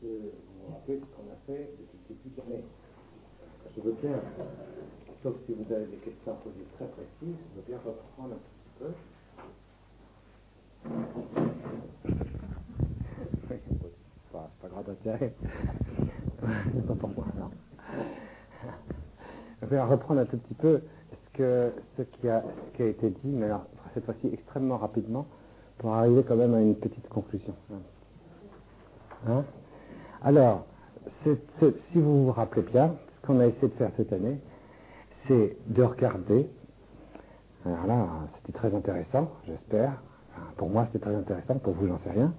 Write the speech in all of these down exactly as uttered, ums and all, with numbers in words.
que vous vous rappelez ce qu'on a fait depuis le début de l'année. Je veux bien, sauf si vous avez des questions à poser très précises, je veux bien reprendre un petit peu. Pas, pas grand intérêt. C'est pas pour moi, non. Je vais reprendre un tout petit peu ce, que, ce, qui, a, ce qui a été dit, mais alors, cette fois-ci extrêmement rapidement, pour arriver quand même à une petite conclusion. Hein? Alors, c'est, c'est, si vous vous rappelez bien, ce qu'on a essayé de faire cette année, c'est de regarder. Alors là, c'était très intéressant, j'espère. Enfin, pour moi, c'était très intéressant, pour vous, j'en sais rien.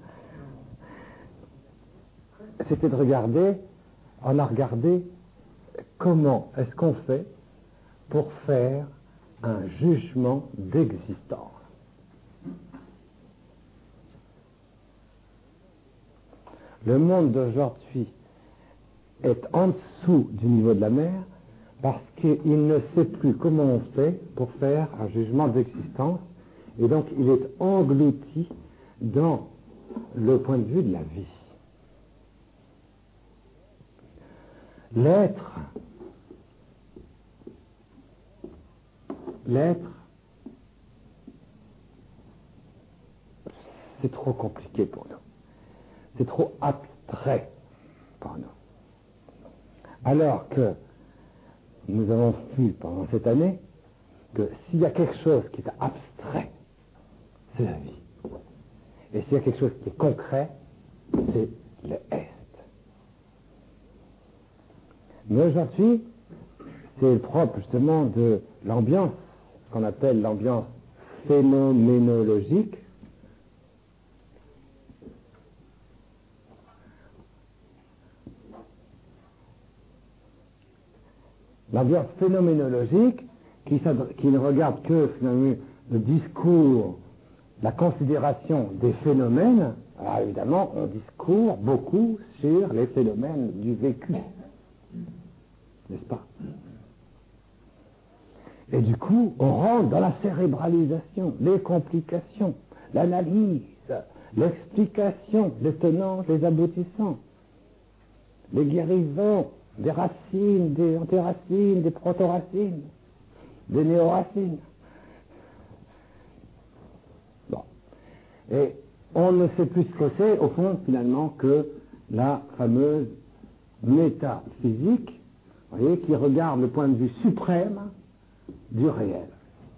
C'était de regarder, on a regardé comment est-ce qu'on fait pour faire un jugement d'existence. Le monde d'aujourd'hui est en dessous du niveau de la mer parce qu'il ne sait plus comment on fait pour faire un jugement d'existence, et donc il est englouti dans le point de vue de la vie. L'être, l'être, c'est trop compliqué pour nous. C'est trop abstrait pour nous. Alors que nous avons vu pendant cette année que s'il y a quelque chose qui est abstrait, c'est la vie. Et s'il y a quelque chose qui est concret, c'est le est. Mais aujourd'hui, c'est le propre justement de l'ambiance, ce qu'on appelle l'ambiance phénoménologique. L'ambiance phénoménologique qui, qui ne regarde que finalement le discours, la considération des phénomènes. Alors évidemment, on discourt beaucoup sur les phénomènes du vécu, n'est-ce pas? Et du coup, on rentre dans la cérébralisation, les complications, l'analyse, l'explication, les tenants, les aboutissants, les guérisons, des racines, des antéracines, des protoracines, des néoracines. Bon. Et on ne sait plus ce que c'est, au fond, finalement, que la fameuse métaphysique, vous voyez, qui regarde le point de vue suprême du réel.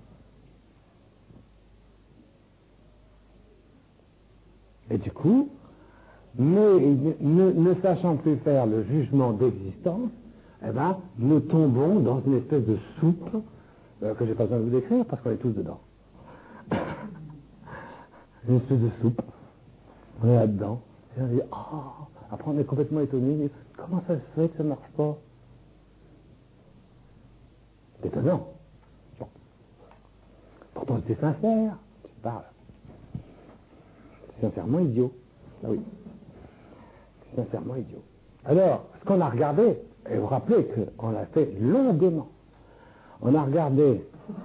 Et du coup, mais ne, ne sachant plus faire le jugement d'existence, eh ben, nous tombons dans une espèce de soupe euh, que j'ai pas besoin de vous décrire parce qu'on est tous dedans. Une espèce de soupe. On est là-dedans. Et on dit, oh, après on est complètement étonné. Comment ça se fait que ça ne marche pas? C'est étonnant. Bon. Pourtant c'était sincère. Tu parles. C'est sincèrement idiot. Ah oui. C'est sincèrement idiot. Alors, ce qu'on a regardé, et vous vous rappelez qu'on l'a fait longuement. On a regardé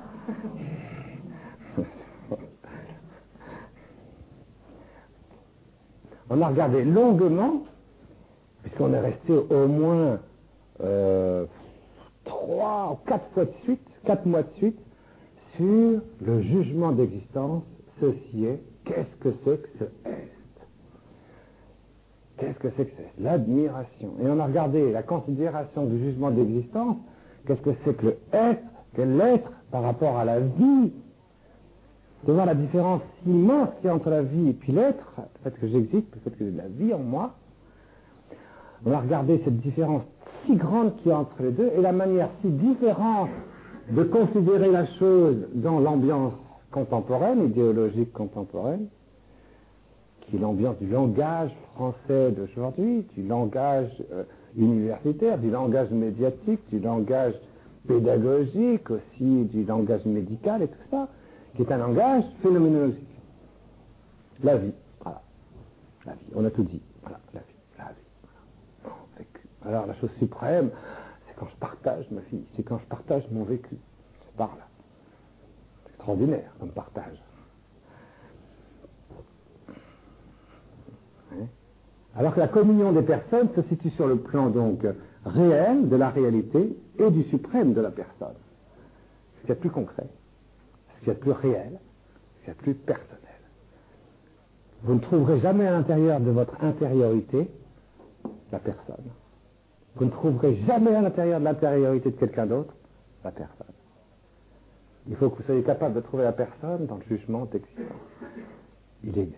on a regardé longuement, puisqu'on est resté au moins euh, trois ou quatre fois de suite, quatre mois de suite, sur le jugement d'existence. Ceci est, qu'est-ce que c'est que ce est? Qu'est-ce que c'est que c'est? L'admiration. Et on a regardé la considération du jugement d'existence. Qu'est-ce que c'est que le être, que l'être par rapport à la vie? De voir la différence immense qu'il y a entre la vie et puis l'être, le fait que j'existe, le fait que j'ai de la vie en moi. On a regardé cette différence si grande qu'il y a entre les deux et la manière si différente de considérer la chose dans l'ambiance contemporaine, idéologique contemporaine, qui est l'ambiance du langage français d'aujourd'hui, du langage euh, universitaire, du langage médiatique, du langage pédagogique aussi, du langage médical et tout ça, qui est un langage phénoménologique. La vie, voilà. La vie, on a tout dit. Voilà, la vie, la vie. Voilà. Bon, vécu. Alors la chose suprême, c'est quand je partage ma vie, c'est quand je partage mon vécu. C'est par là. C'est extraordinaire comme partage. Hein? Alors que la communion des personnes se situe sur le plan donc réel de la réalité et du suprême de la personne. Ce qu'il y a de plus concret, ce qu'il y a de plus réel, ce qu'il y a de plus personnel. Vous ne trouverez jamais à l'intérieur de votre intériorité la personne. Vous ne trouverez jamais à l'intérieur de l'intériorité de quelqu'un d'autre la personne. Il faut que vous soyez capable de trouver la personne dans le jugement d'existence. Il existe.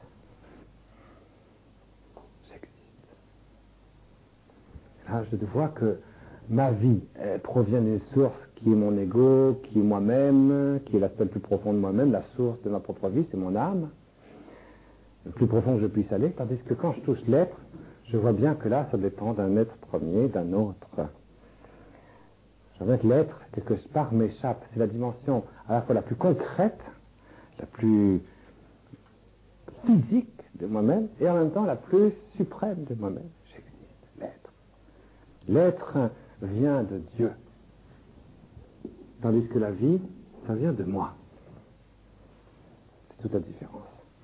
J'existe. Là, je vois que ma vie elle provient d'une source qui est mon ego, qui est moi-même, qui est l'aspect le plus profond de moi-même, la source de ma propre vie, c'est mon âme, le plus profond que je puisse aller, tandis que quand je touche l'être, je vois bien que là, ça dépend d'un être premier, d'un autre. Je vois que l'être, quelque part, m'échappe. C'est la dimension à la fois la plus concrète, la plus physique de moi-même, et en même temps la plus suprême de moi-même. J'existe, l'être. L'être vient de Dieu, tandis que la vie, ça vient de moi. C'est toute la différence.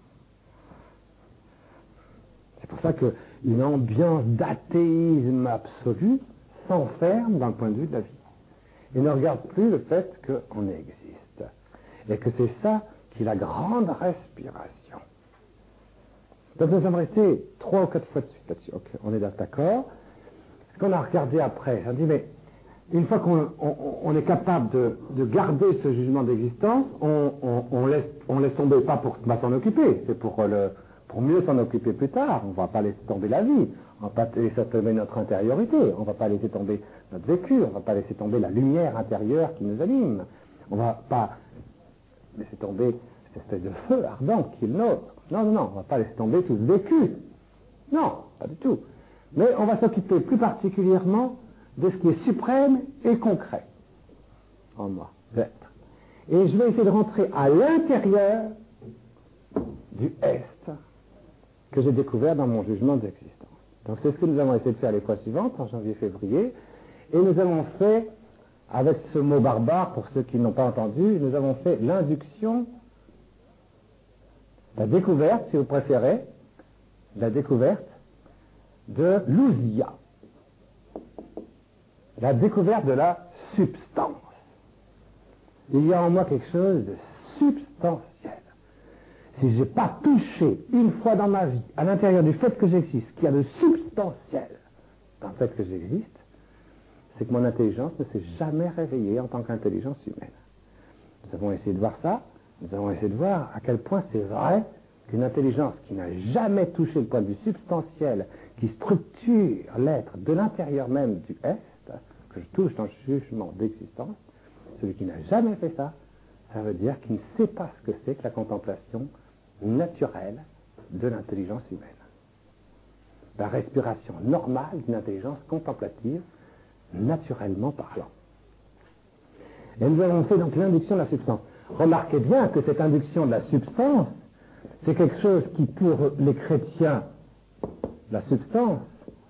C'est pour ça qu'une ambiance d'athéisme absolu s'enferme dans le point de vue de la vie et ne regarde plus le fait qu'on existe et que c'est ça qui est la grande respiration. Donc nous sommes restés trois ou quatre fois de suite là-dessus. Okay, on est d'accord. Ce qu'on a regardé après, on dit mais une fois qu'on on, on est capable de, de garder ce jugement d'existence, on, on, on, laisse, on laisse tomber pas pour s'en occuper, c'est pour le pour mieux s'en occuper plus tard. On ne va pas laisser tomber la vie, on ne va pas laisser tomber notre intériorité, on ne va pas laisser tomber notre vécu, on ne va pas laisser tomber la lumière intérieure qui nous anime, on ne va pas laisser tomber cette espèce de feu ardent qui est le nôtre. Non, non, non, on ne va pas laisser tomber tout ce vécu. Non, pas du tout. Mais on va s'occuper plus particulièrement de ce qui est suprême et concret en moi, l'être. Et je vais essayer de rentrer à l'intérieur du Est que j'ai découvert dans mon jugement d'existence. Donc c'est ce que nous avons essayé de faire les fois suivantes, en janvier-février, et nous avons fait, avec ce mot barbare, pour ceux qui n'ont pas entendu, nous avons fait l'induction, la découverte, si vous préférez, la découverte de l'ousia, la découverte de la substance. Il y a en moi quelque chose de substantiel. Si je n'ai pas touché une fois dans ma vie, à l'intérieur du fait que j'existe, qu'il y a de substantiel dans le fait que j'existe, c'est que mon intelligence ne s'est jamais réveillée en tant qu'intelligence humaine. Nous avons essayé de voir ça, nous avons essayé de voir à quel point c'est vrai qu'une intelligence qui n'a jamais touché le point de vue substantiel, qui structure l'être de l'intérieur même du Est, que je touche dans le jugement d'existence, celui qui n'a jamais fait ça, ça veut dire qu'il ne sait pas ce que c'est que la contemplation naturelle de l'intelligence humaine. La respiration normale d'une intelligence contemplative, naturellement parlant. Et nous avons fait donc l'induction de la substance. Remarquez bien que cette induction de la substance, c'est quelque chose qui, pour les chrétiens, la substance,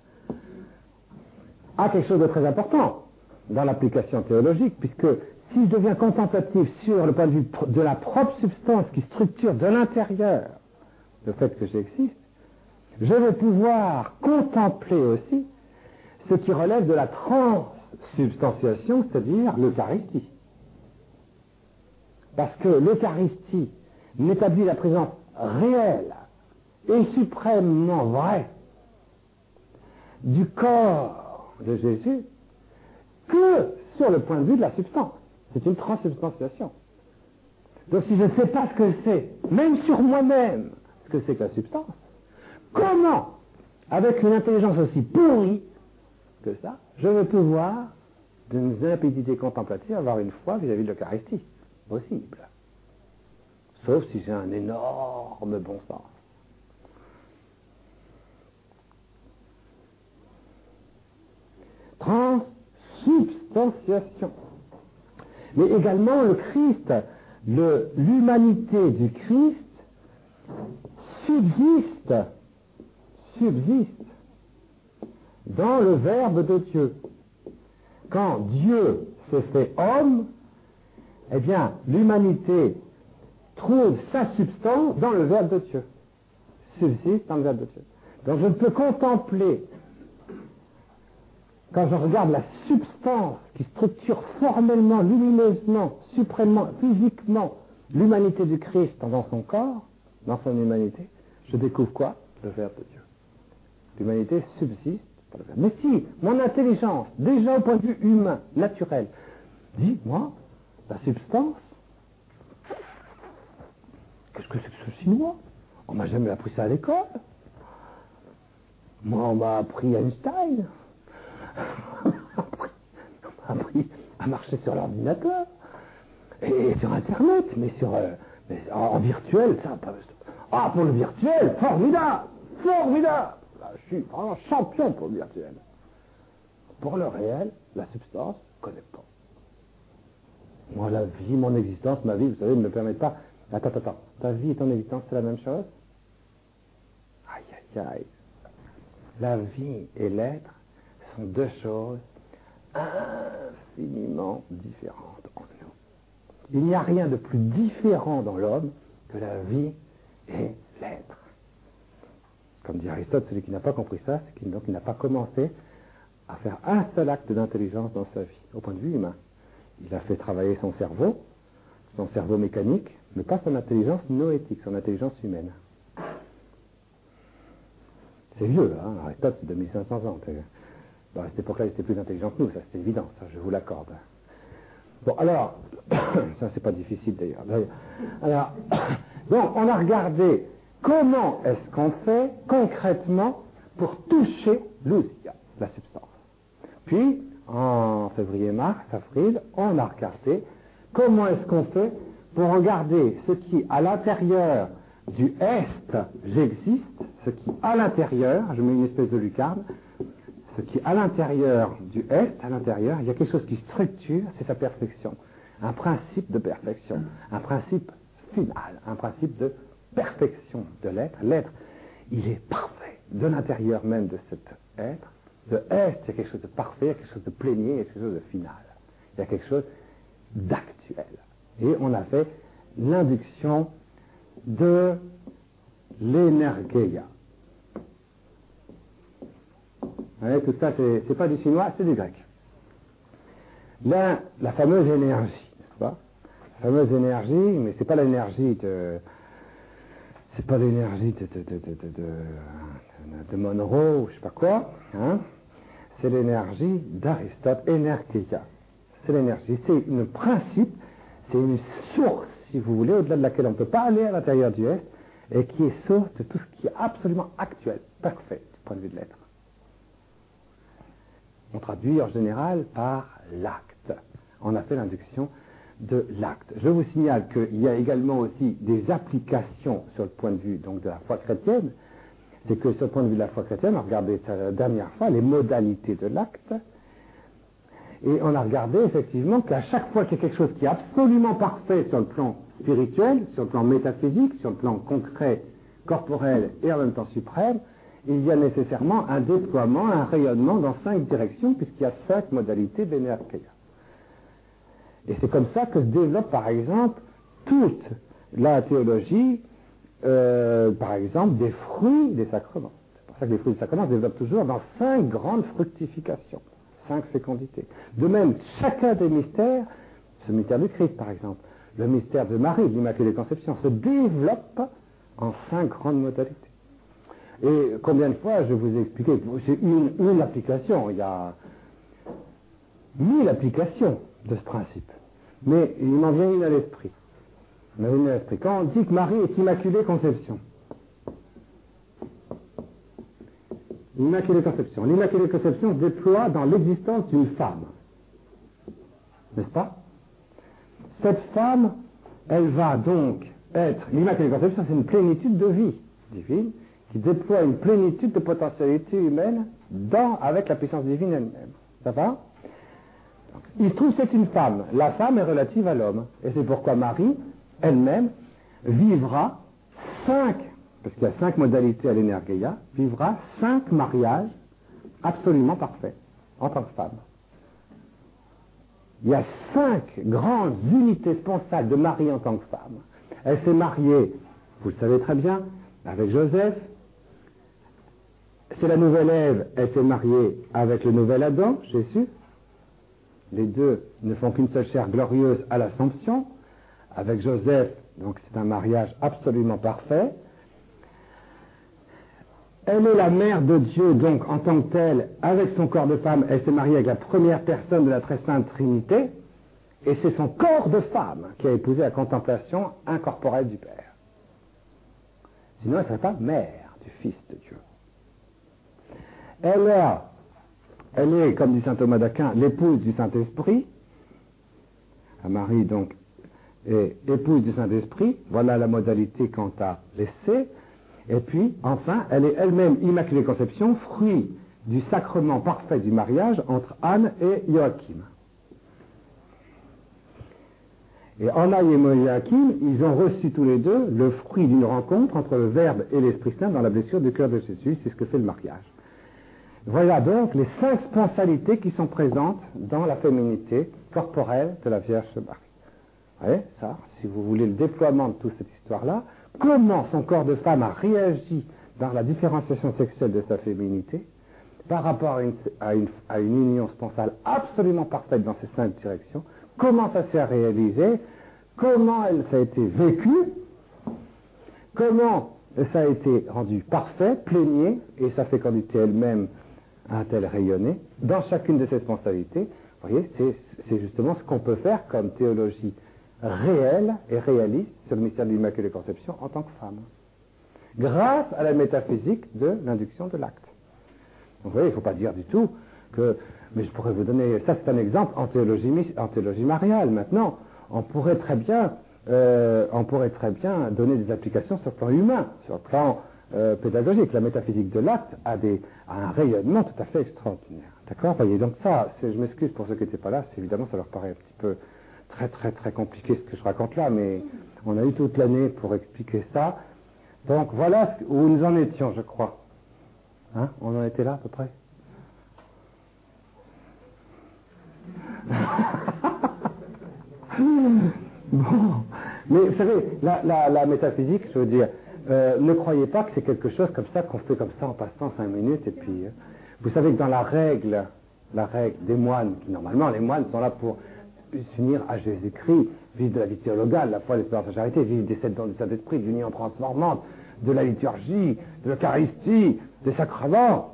a quelque chose de très important dans l'application théologique, puisque si je deviens contemplatif sur le point de vue de la propre substance qui structure de l'intérieur le fait que j'existe, je vais pouvoir contempler aussi ce qui relève de la transsubstantiation, c'est-à-dire l'Eucharistie. Parce que l'Eucharistie n'établit la présence réelle et suprêmement vraie du corps de Jésus que sur le point de vue de la substance. C'est une transsubstantiation. Donc si je ne sais pas ce que c'est, même sur moi-même, ce que c'est que la substance, comment, avec une intelligence aussi pourrie que ça, je vais pouvoir, d'une limpidité contemplative, avoir une foi vis-à-vis de l'Eucharistie? Possible. Sauf si j'ai un énorme bon sens. Transsubstantiation. Mais également le Christ, le, l'humanité du Christ subsiste, subsiste dans le Verbe de Dieu. Quand Dieu s'est fait homme, eh bien, l'humanité trouve sa substance dans le Verbe de Dieu. Subsiste dans le Verbe de Dieu. Donc je ne peux contempler, quand je regarde la substance qui structure formellement, lumineusement, suprêmement, physiquement l'humanité du Christ dans son corps, dans son humanité, je découvre quoi? Le Verbe de Dieu. L'humanité subsiste par le Verbe. Mais si mon intelligence, déjà au point de vue humain, naturel, dit, moi, la substance, qu'est-ce que c'est que ce chinois? On m'a jamais appris ça à l'école. Moi, on m'a appris Einstein. On m'a appris à marcher sur l'ordinateur. Et sur Internet, mais sur euh, mais en, en virtuel, ça pas. Ah, pour le virtuel, formidable, formidable. Là, je suis vraiment champion pour le virtuel. Pour le réel, la substance, je ne connais pas. Moi, la vie, mon existence, ma vie, vous savez, ne me permettent pas. Attends, attends, attends. Ta vie et ton existence, c'est la même chose? Aïe, aïe, aïe. La vie et l'être sont deux choses infiniment différentes en nous. Il n'y a rien de plus différent dans l'homme que la vie et l'être. Comme dit Aristote, celui qui n'a pas compris ça, c'est qu'il, donc, il n'a pas commencé à faire un seul acte d'intelligence dans sa vie, au point de vue humain. Il a fait travailler son cerveau, son cerveau mécanique, mais pas son intelligence noétique, son intelligence humaine. C'est vieux, hein, Aristote, c'est deux mille cinq cents ans. Bon, à cette époque-là, il était plus intelligent que nous, ça c'est évident, ça je vous l'accorde. Bon, alors, ça c'est pas difficile d'ailleurs. Alors, donc on a regardé comment est-ce qu'on fait concrètement pour toucher l'ousia, la substance. Puis, en février, mars, avril, on a regardé comment est-ce qu'on fait pour regarder ce qui, à l'intérieur du est, j'existe, ce qui, à l'intérieur, je mets une espèce de lucarne, ce qui, à l'intérieur du est, à l'intérieur, il y a quelque chose qui structure, c'est sa perfection. Un principe de perfection, un principe final, un principe de perfection de l'être. L'être, il est parfait de l'intérieur même de cet être. De est, il y a quelque chose de parfait, il y a quelque chose de plénier, il y a quelque chose de final. Il y a quelque chose d'actuel. Et on a fait l'induction de l'énergeia. Ouais, tout ça, c'est, c'est pas du chinois, c'est du grec. Là, la fameuse énergie, n'est-ce pas? La fameuse énergie, mais c'est pas l'énergie de, c'est pas l'énergie de, de, de, de, de, de, de Monroe, ou je sais pas quoi, hein? C'est l'énergie d'Aristote, énergeia. C'est l'énergie, c'est un principe, c'est une source, si vous voulez, au-delà de laquelle on ne peut pas aller à l'intérieur du est, et qui est source de tout ce qui est absolument actuel, parfait, du point de vue de l'être. On traduit en général par l'acte. On a fait l'induction de l'acte. Je vous signale qu'il y a également aussi des applications sur le point de vue donc, de la foi chrétienne. C'est que sur le point de vue de la foi chrétienne, on a regardé la dernière fois les modalités de l'acte. Et on a regardé effectivement qu'à chaque fois qu'il y a quelque chose qui est absolument parfait sur le plan spirituel, sur le plan métaphysique, sur le plan concret, corporel et en même temps suprême, il y a nécessairement un déploiement, un rayonnement dans cinq directions, puisqu'il y a cinq modalités d'énergie. Et c'est comme ça que se développe, par exemple, toute la théologie, euh, par exemple, des fruits des sacrements. C'est pour ça que les fruits des sacrements se développent toujours dans cinq grandes fructifications, cinq fécondités. De même, chacun des mystères, ce mystère du Christ, par exemple, le mystère de Marie, de l'Immaculée Conception, se développe en cinq grandes modalités. Et combien de fois je vous ai expliqué, c'est une, une application, il y a mille applications de ce principe. Mais il m'en vient une à l'esprit. Il m'en vient une à l'esprit. Quand on dit que Marie est Immaculée Conception, l'Immaculée Conception, l'Immaculée Conception se déploie dans l'existence d'une femme. N'est-ce pas? Cette femme, elle va donc être, l'Immaculée Conception, c'est une plénitude de vie divine, qui déploie une plénitude de potentialité humaine dans, avec la puissance divine elle-même. Ça va? Donc, il se trouve que c'est une femme. La femme est relative à l'homme. Et c'est pourquoi Marie, elle-même, vivra cinq, parce qu'il y a cinq modalités à l'énergeia, vivra cinq mariages absolument parfaits en tant que femme. Il y a cinq grandes unités sponsales de Marie en tant que femme. Elle s'est mariée, vous le savez très bien, avec Joseph, c'est la nouvelle Ève, elle s'est mariée avec le nouvel Adam, Jésus. Les deux ne font qu'une seule chair glorieuse à l'Assomption. Avec Joseph, donc c'est un mariage absolument parfait. Elle est la mère de Dieu, donc en tant que telle, avec son corps de femme, elle s'est mariée avec la première personne de la très sainte Trinité, et c'est son corps de femme qui a épousé la contemplation incorporelle du Père. Sinon, elle ne serait pas mère du Fils de Dieu. Elle est, elle est, comme dit saint Thomas d'Aquin, l'épouse du Saint-Esprit. Marie, donc, est épouse du Saint-Esprit. Voilà la modalité quant à l'essai. Et puis, enfin, elle est elle-même Immaculée Conception, fruit du sacrement parfait du mariage entre Anne et Joachim. Et Anna et Joachim, ils ont reçu tous les deux le fruit d'une rencontre entre le Verbe et l'Esprit Saint dans la blessure du cœur de Jésus. C'est ce que fait le mariage. Voilà donc les cinq sponsalités qui sont présentes dans la féminité corporelle de la Vierge Marie. Vous voyez, ça, si vous voulez le déploiement de toute cette histoire-là, comment son corps de femme a réagi dans la différenciation sexuelle de sa féminité par rapport à une, à une, à une union sponsale absolument parfaite dans ces cinq directions, comment ça s'est réalisé, comment elle, ça a été vécu, comment ça a été rendu parfait, plénier, et sa fécondité elle-même a-t-elle rayonné dans chacune de ces sponsalités. Vous voyez, c'est, c'est justement ce qu'on peut faire comme théologie réelle et réaliste sur le mystère de l'Immaculée Conception en tant que femme, grâce à la métaphysique de l'induction de l'acte. Donc vous voyez, il ne faut pas dire du tout que, mais je pourrais vous donner, ça c'est un exemple en théologie, en théologie mariale. Maintenant, on pourrait très bien, euh, on pourrait très bien donner des applications sur le plan humain, sur le plan euh, pédagogique. La métaphysique de l'acte a, des, a un rayonnement tout à fait extraordinaire. D'accord ? Vous voyez, donc ça, c'est, je m'excuse pour ceux qui n'étaient pas là, c'est, évidemment ça leur paraît un petit peu très très très compliqué ce que je raconte là, mais on a eu toute l'année pour expliquer ça. Donc voilà où nous en étions, je crois. Hein ? On en était là à peu près. Bon, mais vous savez, la, la, la métaphysique, je veux dire, euh, ne croyez pas que c'est quelque chose comme ça qu'on fait comme ça en passant cinq minutes et puis, euh, vous savez que dans la règle, la règle des moines, qui normalement les moines sont là pour s'unir à Jésus-Christ, vivre de la vie théologale, la foi, l'espérance, la charité, vivre des sept dons du Saint-Esprit, de l'union transformante, de la liturgie, de l'Eucharistie, des sacrements.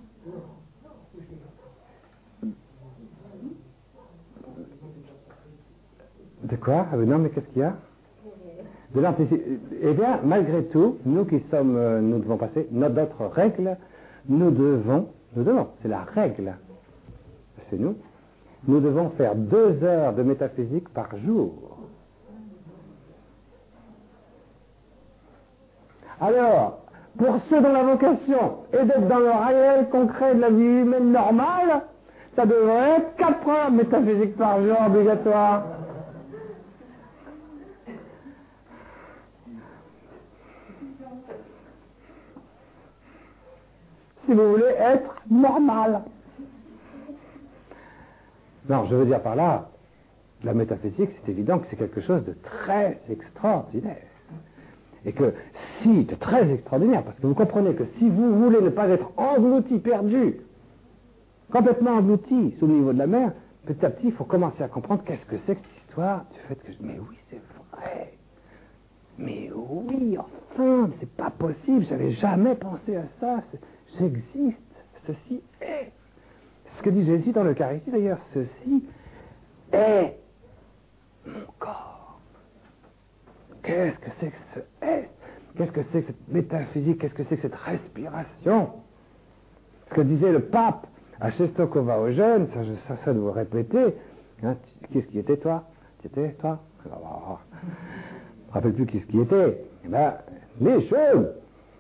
De quoi ? Ah, non, mais qu'est-ce qu'il y a ? De l'anticipation. Eh bien, malgré tout, nous qui sommes, euh, nous devons passer notre règle, nous devons, nous devons, c'est la règle, c'est nous, nous devons faire deux heures de métaphysique par jour. Alors, pour ceux dont la vocation est d'être dans le réel concret de la vie humaine normale, ça devrait être quatre heures de métaphysique par jour obligatoire. Si vous voulez être normal. Non, je veux dire par là, la métaphysique, c'est évident que c'est quelque chose de très extraordinaire. Et que si, de très extraordinaire, parce que vous comprenez que si vous voulez ne pas être englouti, perdu, complètement englouti sous le niveau de la mer, petit à petit, il faut commencer à comprendre qu'est-ce que c'est que cette histoire du fait que, mais oui, c'est vrai. Mais oui, enfin, c'est pas possible, j'avais jamais pensé à ça, j'existe, ceci est. C'est ce que dit Jésus dans l'Eucharistie d'ailleurs, ceci est mon corps. Qu'est-ce que c'est que ce est? Qu'est-ce que c'est que cette métaphysique? Qu'est-ce que c'est que cette respiration? Ce que disait le pape à Czestochowa aux jeunes, ça, je, ça, ça de vous répéter, hein, qu'est-ce qui était toi? Tu étais toi? Alors, je ne me rappelle plus qui ce qui était. Eh bien, les jeunes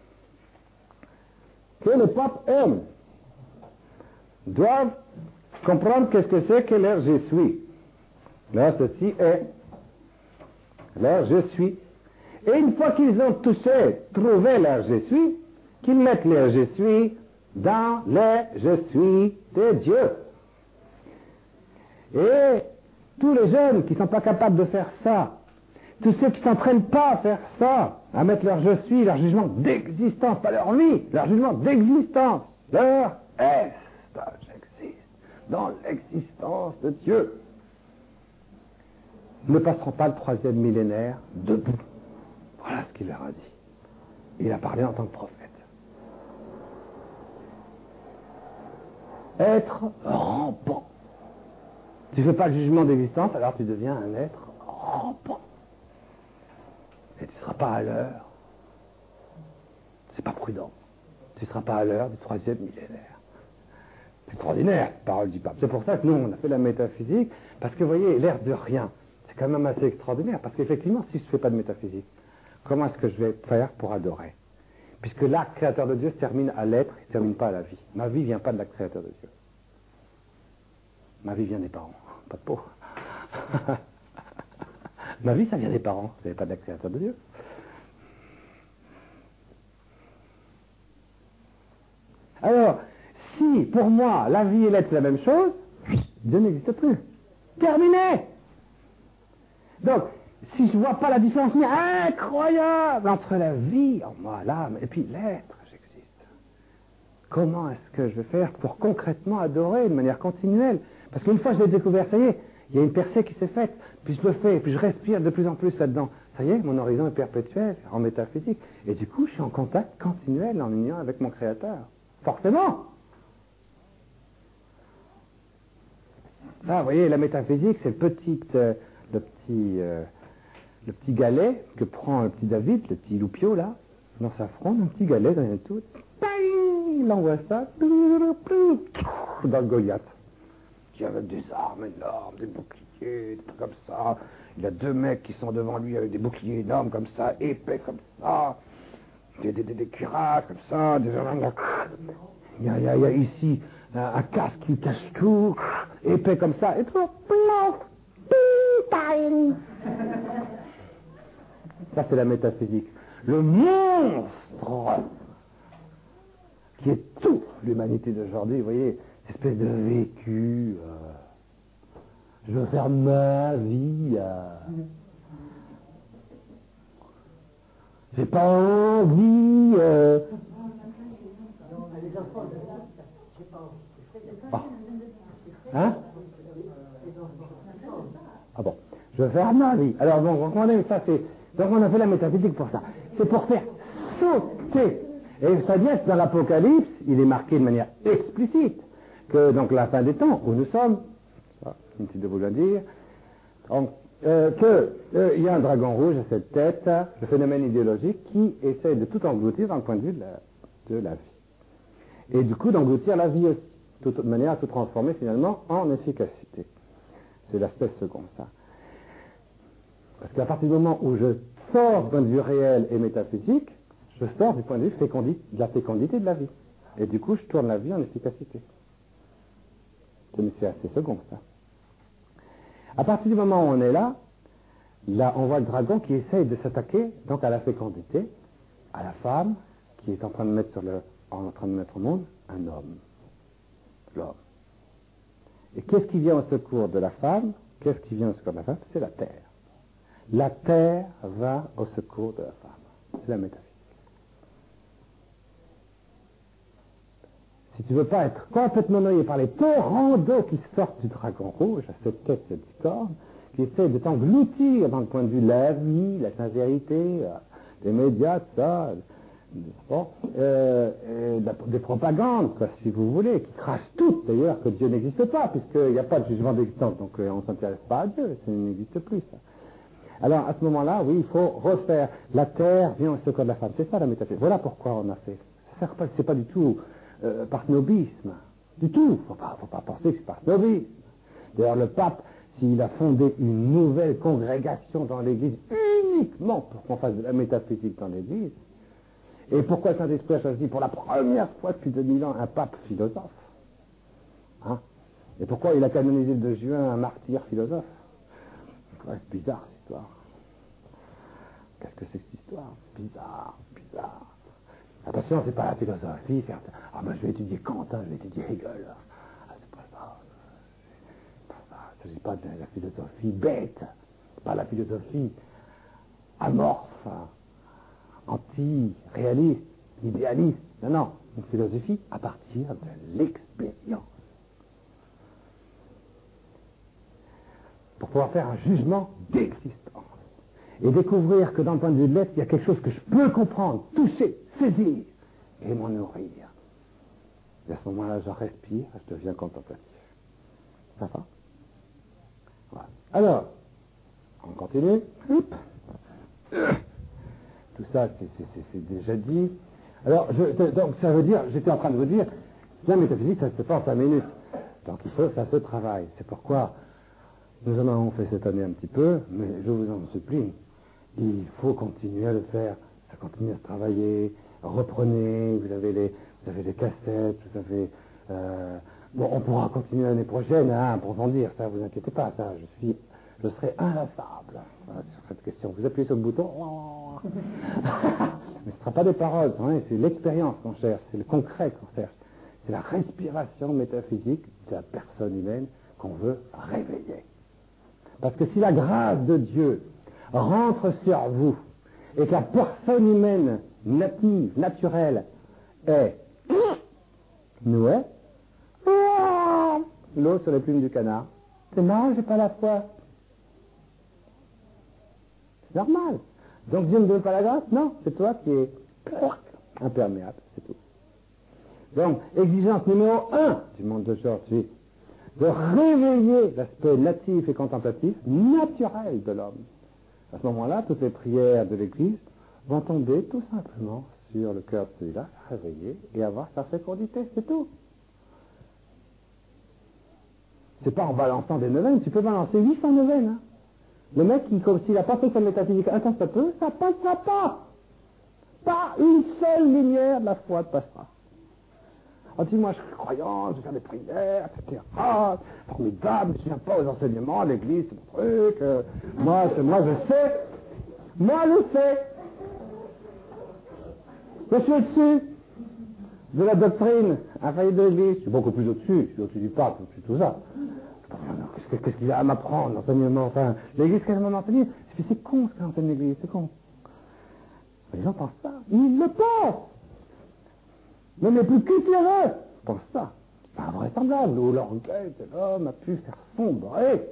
que le pape aime doivent comprendre qu'est-ce que c'est que leur je suis. Là, ceci est. Leur je suis. Et une fois qu'ils ont touché, trouvé leur je suis, qu'ils mettent leur je suis dans les je suis de Dieu. Et tous les jeunes qui ne sont pas capables de faire ça, Tous ceux qui ne s'entraînent pas à faire ça, à mettre leur je suis, leur jugement d'existence, pas leur vie, leur jugement d'existence, leur est, j'existe, dans l'existence de Dieu, ne passeront pas le troisième millénaire debout. Voilà ce qu'il leur a dit. Il a parlé en tant que prophète. Être rampant. Tu ne fais pas le jugement d'existence, alors tu deviens un être rampant. Et tu ne seras pas à l'heure. C'est pas prudent. Tu ne seras pas à l'heure du troisième millénaire. C'est extraordinaire, parole du pape. C'est pour ça que nous, on a fait la métaphysique, parce que vous voyez, l'air de rien, c'est quand même assez extraordinaire, parce qu'effectivement, si je ne fais pas de métaphysique, comment est-ce que je vais faire pour adorer? Puisque l'acte créateur de Dieu se termine à l'être, il ne se termine pas à la vie. Ma vie ne vient pas de l'acte créateur de Dieu. Ma vie vient des parents, pas de peau. Ma vie, ça vient des parents, ça n'est pas de l'acte créateur de Dieu. Alors, si pour moi, la vie et l'être, c'est la même chose, Dieu n'existe plus. Terminé! Donc, si je ne vois pas la différence mais incroyable entre la vie en moi, l'âme, et puis l'être, j'existe. Comment est-ce que je vais faire pour concrètement adorer de manière continuelle? Parce qu'une fois que je l'ai découvert, ça y est, il y a une percée qui s'est faite, puis je le fais, puis je respire de plus en plus là-dedans. Ça y est, mon horizon est perpétuel, en métaphysique. Et du coup, je suis en contact continuel, en union avec mon Créateur. Forcément! Ça, vous voyez, la métaphysique, c'est le petit, euh, le petit, euh, le petit galet que prend le petit David, le petit loupio, là, dans sa fronde, un petit galet, dans tout. Il envoie ça dans le Goliath. Qui avec des armes énormes, des boucliers, des trucs comme ça. Il y a deux mecs qui sont devant lui avec des boucliers énormes comme ça, épais comme ça, des, des, des, des cuirasses comme ça, des... Il y a, il y a, il y a ici un, un casque qui cache tout, épais comme ça, et tout. Ça, c'est la métaphysique. Le monstre qui est toute l'humanité d'aujourd'hui, vous voyez, espèce de vécu, euh, je veux faire ma vie, euh, j'ai pas envie, euh, ah. Hein? Ah bon, je veux faire ma vie. Alors bon, donc on a, ça c'est, donc on a fait la métaphysique pour ça. C'est pour faire sauter. Et ça vient dans l'Apocalypse, il est marqué de manière explicite que donc la fin des temps où nous sommes, ça, inutile de vous le dire, donc, euh, qu'il euh, y a un dragon rouge à cette tête, le phénomène idéologique qui essaie de tout engloutir dans le point de vue de la, de la vie. Et du coup d'engloutir la vie aussi, de toute manière à tout transformer finalement en efficacité. C'est l'aspect second, ça. Parce qu'à partir du moment où je sors du point de vue réel et métaphysique, je sors du point de vue fécondi, de la fécondité de la vie. Et du coup, je tourne la vie en efficacité. C'est assez second, ça. À partir du moment où on est là, là, on voit le dragon qui essaye de s'attaquer donc à la fécondité, à la femme qui est en train de mettre sur le, en train de mettre au monde un homme. L'homme. Et qu'est-ce qui vient au secours de la femme? Qu'est-ce qui vient au secours de la femme? C'est la terre. La terre va au secours de la femme. C'est la métaphysique. Si tu ne veux pas être complètement noyé par les torrents d'eau qui sortent du dragon rouge, à cette tête, cette corne, qui essaie de t'engloutir dans le point de vue de la vie, la sincérité, des médias, tout ça, bon, euh, euh, des propagandes, quoi, si vous voulez, qui crachent toutes d'ailleurs que Dieu n'existe pas, puisqu'il n'y a pas de jugement d'existence, donc euh, on ne s'intéresse pas à Dieu, ça n'existe plus, ça. Alors, à ce moment-là, oui, il faut refaire. La terre vient au secours de la femme. C'est ça la métaphysique. Voilà pourquoi on a fait. Ce n'est pas, pas du tout euh, par snobisme. Du tout. Il ne faut pas, faut pas penser que c'est par snobisme. D'ailleurs, le pape, s'il a fondé une nouvelle congrégation dans l'Église, uniquement pour qu'on fasse de la métaphysique dans l'Église, et pourquoi le Saint-Esprit a choisi pour la première fois depuis deux mille ans un pape philosophe, hein? Et pourquoi il a canonisé le deux juin un martyr philosophe? Ouais, c'est bizarre cette histoire. Qu'est-ce que c'est que cette histoire? Bizarre, bizarre. Attention, c'est pas la philosophie. Faire... Ah, ben je vais étudier Kant, hein, je vais étudier Hegel. Ah, c'est pas ça. Il ne s'agit pas de la philosophie bête. C'est pas la philosophie amorphe, anti-réaliste, idéaliste. Non, non, une philosophie à partir de l'expérience. Pour pouvoir faire un jugement d'existence. Et découvrir que dans le point de vue de l'être, il y a quelque chose que je peux comprendre, toucher, saisir et m'en nourrir. Et à ce moment-là, je respire, je deviens contemplatif. Ça va? Voilà. Alors, on continue. Hop. Tout ça, c'est, c'est, c'est, c'est déjà dit. Alors, je, donc ça veut dire, j'étais en train de vous dire, la métaphysique, ça ne se fait pas en cinq minutes. Donc il faut, ça se travaille. C'est pourquoi nous en avons fait cette année un petit peu, mais je vous en supplie, il faut continuer à le faire. Ça continue à se travailler. Reprenez, vous avez les, vous avez les cassettes, vous avez... Euh, bon, on pourra continuer l'année prochaine à approfondir, ça, vous inquiétez pas, ça, je suis... Je serai inlassable voilà, sur cette question. Vous appuyez sur le bouton, mais ce ne sera pas des paroles, hein, c'est l'expérience qu'on cherche, c'est le concret qu'on cherche. C'est la respiration métaphysique de la personne humaine qu'on veut réveiller. Parce que si la grâce de Dieu rentre sur vous et que la personne humaine native, naturelle, est nouée, l'eau sur les plumes du canard, c'est marrant, j'ai pas la foi. C'est normal. Donc Dieu ne donne pas la grâce? Non, c'est toi qui es imperméable, c'est tout. Donc, exigence numéro un du monde d'aujourd'hui, de réveiller l'aspect natif et contemplatif naturel de l'homme. À ce moment-là, toutes les prières de l'Église vont tomber tout simplement sur le cœur de celui-là, réveiller et avoir sa fécondité, c'est tout. C'est pas en balançant des neuvaines, tu peux balancer huit cents neuvaines. Hein. Le mec, qui, comme s'il n'a pas fait sa métaphysique un temps ça peut, ça passera pas. Pas une seule lumière de la foi ne passera. On dit, moi je suis croyant, je vais faire des prières, et cetera. Formidable, je ne viens pas aux enseignements, l'église, c'est mon truc. Euh, moi, c'est, moi je sais. Moi je sais. Je suis au-dessus de la doctrine infaillible de l'église. Je suis beaucoup plus au-dessus, je suis au-dessus du pape, au-dessus de tout ça. Qu'est-ce, qu'est-ce qu'il a à m'apprendre, l'enseignement? Enfin, l'église, qu'elle m'a enseigné? C'est con ce qu'enseigne l'église, c'est con. Les gens pensent ça. Ils le pensent. Même les plus cultureux pensent ça. C'est invraisemblable. Où l'orgueil de l'homme a pu faire sombrer.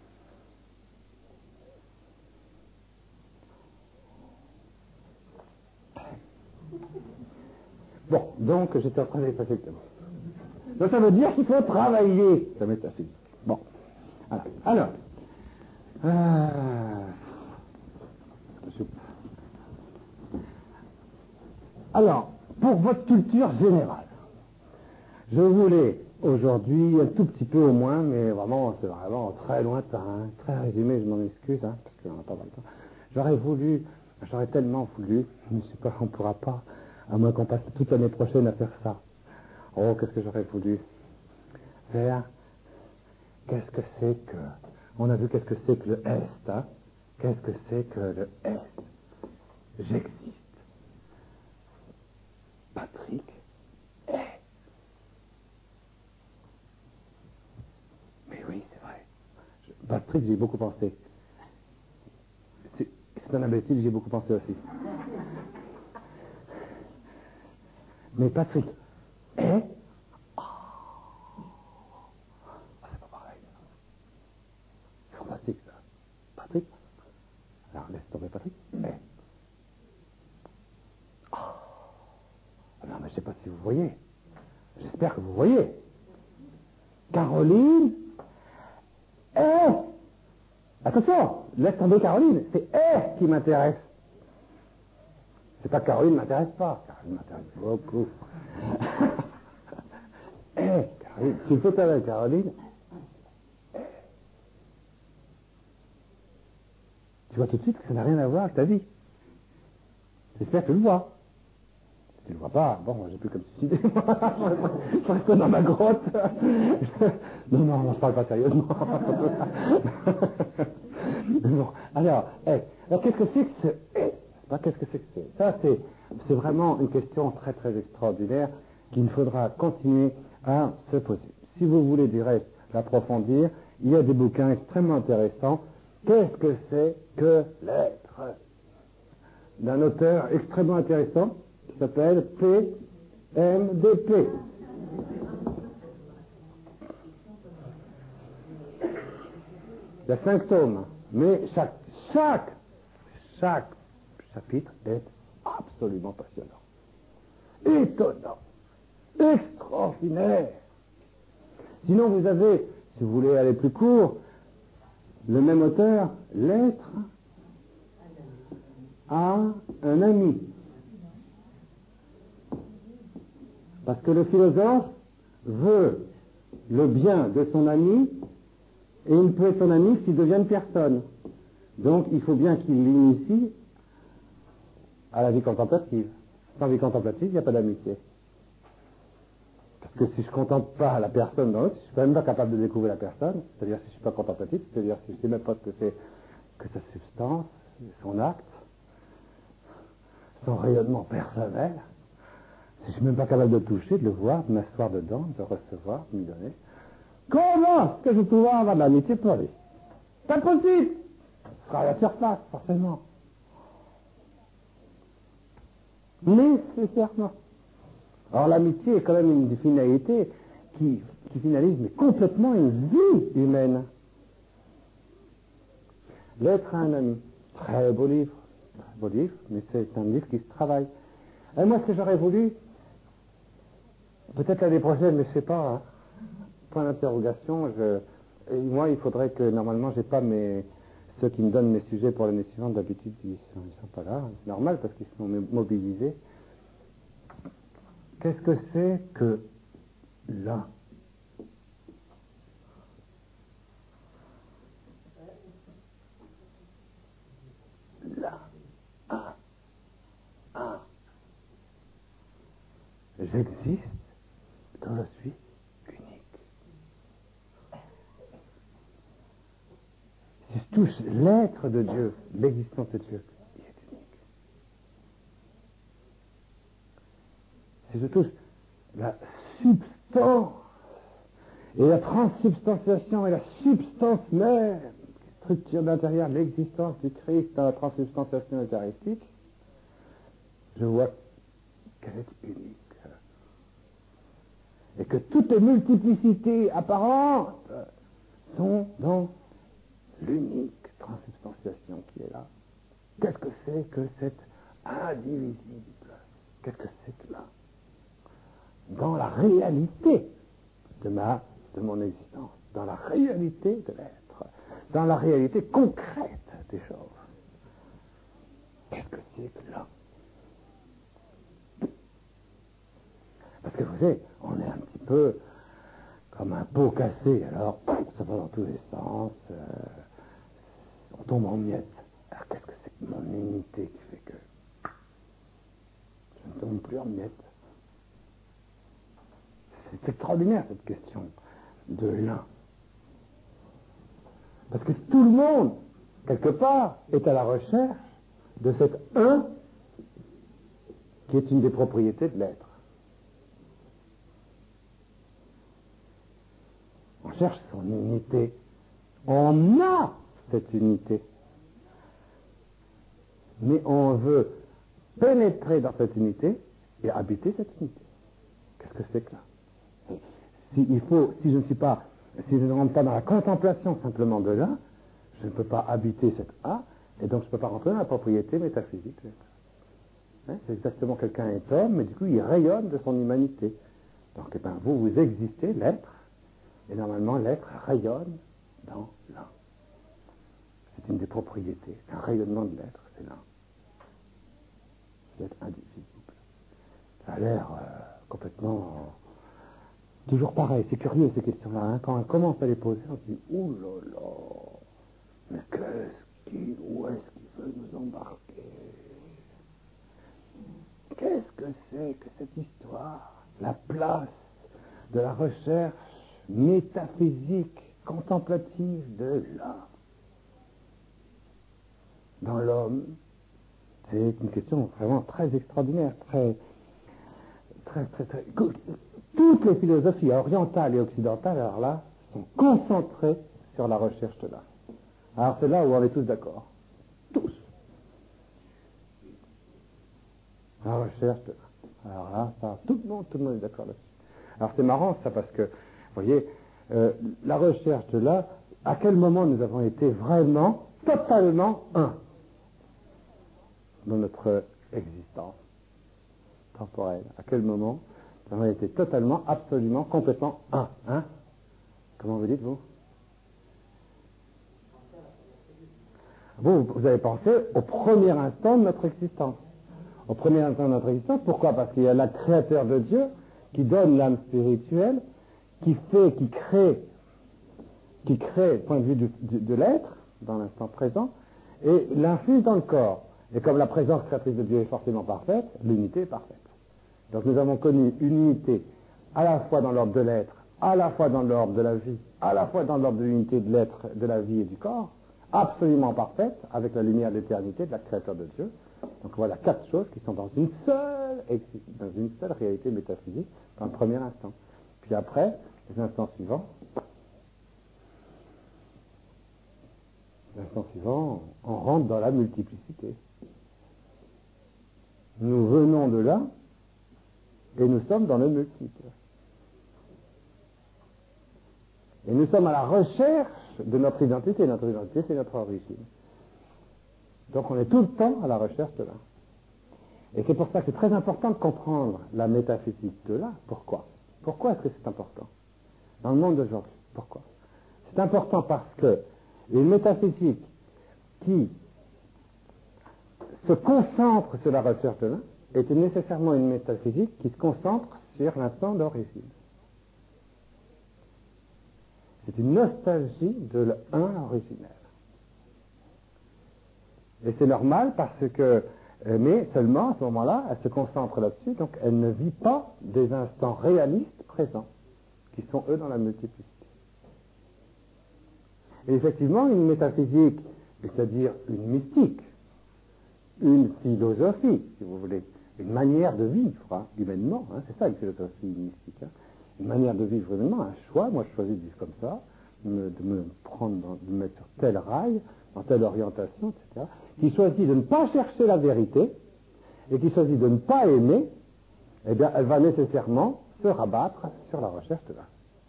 Bon, donc j'étais en train de passer le temps. Donc ça veut dire qu'il faut travailler sa métaphysique. Bon. Alors, alors euh, alors, pour votre culture générale, je voulais aujourd'hui, un tout petit peu au moins, mais vraiment, c'est vraiment très lointain, hein, très résumé, je m'en excuse, hein, parce qu'on n'a pas le temps. J'aurais voulu, j'aurais tellement voulu, mais je sais pas, on ne pourra pas, à moins qu'on passe toute l'année prochaine à faire ça. Oh, qu'est-ce que j'aurais voulu faire? Qu'est-ce que c'est que... On a vu qu'est-ce que c'est que le Est, hein? Qu'est-ce que c'est que le Est? J'existe. Patrick est. Mais oui, c'est vrai. Je, Patrick, j'ai beaucoup pensé. C'est, c'est un imbécile, j'ai beaucoup pensé aussi. Mais Patrick est. Oh. Ah, c'est pas pareil. C'est fantastique, ça. Patrick. Alors, laisse tomber Patrick. Est. Oh. Non, mais je ne sais pas si vous voyez. J'espère que vous voyez. Caroline est. Attention, laisse tomber Caroline. C'est est qui m'intéresse. C'est pas Caroline ne m'intéresse pas. Caroline m'intéresse beaucoup. est, Caroline. Tu peux t'aller avec Caroline. Est. Tu vois tout de suite que ça n'a rien à voir avec ta vie. J'espère que tu le vois. Tu ne le vois pas, bon, j'ai plus comme suicider. Je reste dans ma grotte. Non, non, non, je parle pas sérieusement. Bon, alors, hey, alors qu'est-ce que c'est que ce hey, qu'est-ce que c'est que c'est Ça, c'est, c'est vraiment une question très, très extraordinaire qu'il faudra continuer à se poser. Si vous voulez du reste l'approfondir, il y a des bouquins extrêmement intéressants. Qu'est-ce que c'est que l'être? d'un auteur extrêmement intéressant qui s'appelle P M D P. Il y a cinq tomes, mais chaque, chaque, chaque chapitre est absolument passionnant, étonnant, extraordinaire. Sinon, vous avez, si vous voulez aller plus court, le même auteur, Lettre à un ami. Parce que le philosophe veut le bien de son ami, et il ne peut être son ami que s'il devient une personne. Donc il faut bien qu'il l'initie à la vie contemplative. Sans vie contemplative, il n'y a pas d'amitié. Parce que si je ne contemple pas la personne dans l'autre, je ne suis même pas capable de découvrir la personne, c'est-à-dire si je ne suis pas contemplatif, c'est-à-dire si je ne sais même pas ce que c'est que sa substance, son acte, son rayonnement personnel, si je ne suis même pas capable de le toucher, de le voir, de m'asseoir dedans, de le recevoir, de m'y donner, comment est-ce que je vais pouvoir avoir de l'amitié pour lui? Pas possible! Ce sera à la surface, forcément. Nécessairement. Alors l'amitié est quand même une finalité qui, qui finalise mais complètement une vie humaine. Lettre à un ami. Très beau livre. Très beau livre, mais c'est un livre qui se travaille. Et moi, ce que j'aurais voulu, peut-être l'année prochaine, mais je ne sais pas, hein, point d'interrogation, je, et moi, il faudrait que, normalement, j'ai pas mes, ceux qui me donnent mes sujets pour l'année suivante, d'habitude, ils ne sont, ils sont pas là. C'est normal, parce qu'ils sont mobilisés. Qu'est-ce que c'est que là? Là. Ah. Ah. J'existe, dont je suis unique. Si je touche l'être de Dieu, l'existence de Dieu, il est unique. Si je touche la substance et la transsubstantiation et la substance même, structure d'intérieur, l'existence du Christ dans la transsubstantiation eucharistique, je vois qu'elle est unique. Et que toutes les multiplicités apparentes sont dans l'unique transsubstantiation qui est là. Qu'est-ce que c'est que cette indivisible? Qu'est-ce que c'est que là? Dans la réalité de ma, de mon existence, dans la réalité de l'être, dans la réalité concrète des choses. Qu'est-ce que c'est que là? Parce que vous savez, on est un petit peu comme un pot cassé, alors ça va dans tous les sens, euh, on tombe en miettes. Alors qu'est-ce que c'est que mon unité qui fait que je ne tombe plus en miettes? C'est extraordinaire cette question de l'un. Parce que tout le monde, quelque part, est à la recherche de cet un qui est une des propriétés de l'être. On cherche son unité. On a cette unité. Mais on veut pénétrer dans cette unité et habiter cette unité. Qu'est-ce que c'est que là? Si, il faut, si je ne suis pas, si je ne rentre pas dans la contemplation simplement de l'un, je ne peux pas habiter cette A, et donc je ne peux pas rentrer dans la propriété métaphysique. Hein, c'est exactement quelqu'un est homme, mais du coup il rayonne de son humanité. Donc eh ben, vous, vous existez, l'être, et normalement l'être rayonne dans l'un. C'est une des propriétés, un rayonnement de l'être, c'est l'un. C'est indivisible. Ça a l'air euh, complètement... Euh, toujours pareil, c'est curieux ces questions-là. Hein. Quand on commence à les poser, on se dit « Ouh là là, mais qu'est-ce qu'il, où est-ce qu'il veut nous embarquer? Qu'est-ce que c'est que cette histoire? La place de la recherche métaphysique, contemplative de l'âme dans l'homme. C'est une question vraiment très extraordinaire, très, très, très, très... Toutes les philosophies orientales et occidentales, alors là, sont concentrées sur la recherche de l'âme. Alors c'est là où on est tous d'accord. Tous. La recherche de là. Alors là, ça, tout le monde, tout le monde est d'accord là-dessus. Alors c'est marrant ça parce que, vous voyez, euh, la recherche de là, à quel moment nous avons été vraiment, totalement un dans notre existence temporelle. À quel moment nous avons été totalement, absolument, complètement un. Hein? Comment vous dites, vous? Vous, vous avez pensé au premier instant de notre existence. Au premier instant de notre existence, pourquoi? Parce qu'il y a le créateur de Dieu qui donne l'âme spirituelle, qui fait, qui crée, qui crée, point de vue du, du, de l'être, dans l'instant présent, et l'infuse dans le corps. Et comme la présence créatrice de Dieu est forcément parfaite, l'unité est parfaite. Donc nous avons connu une unité à la fois dans l'ordre de l'être, à la fois dans l'ordre de la vie, à la fois dans l'ordre de l'unité de l'être, de la vie et du corps, absolument parfaite, avec la lumière de l'éternité de la créateur de Dieu. Donc voilà quatre choses qui sont dans une seule, dans une seule réalité métaphysique, dans le premier instant. Puis après, les instants suivants, l'instant suivant, on rentre dans la multiplicité. Nous venons de là, et nous sommes dans le multiple. Et nous sommes à la recherche de notre identité. Notre identité, c'est notre origine. Donc on est tout le temps à la recherche de là. Et c'est pour ça que c'est très important de comprendre la métaphysique de là. Pourquoi? Pourquoi est-ce que c'est important? Dans le monde d'aujourd'hui, pourquoi? C'est important parce que une métaphysique qui se concentre sur la recherche de l'un est nécessairement une métaphysique qui se concentre sur l'instant d'origine. C'est une nostalgie de l'un originel. Et c'est normal parce que, mais seulement à ce moment-là, elle se concentre là-dessus, donc elle ne vit pas des instants réalistes présents, qui sont eux dans la multiplicité. Et effectivement, une métaphysique, c'est-à-dire une mystique, une philosophie, si vous voulez, une manière de vivre, hein, humainement, hein, c'est ça une philosophie une mystique, hein, une manière de vivre humainement, un choix, moi je choisis de vivre comme ça, me, de me prendre, dans, de me mettre sur tel rail, dans telle orientation, et cetera, qui choisit de ne pas chercher la vérité, et qui choisit de ne pas aimer, eh bien, elle va nécessairement se rabattre sur la recherche de l'un.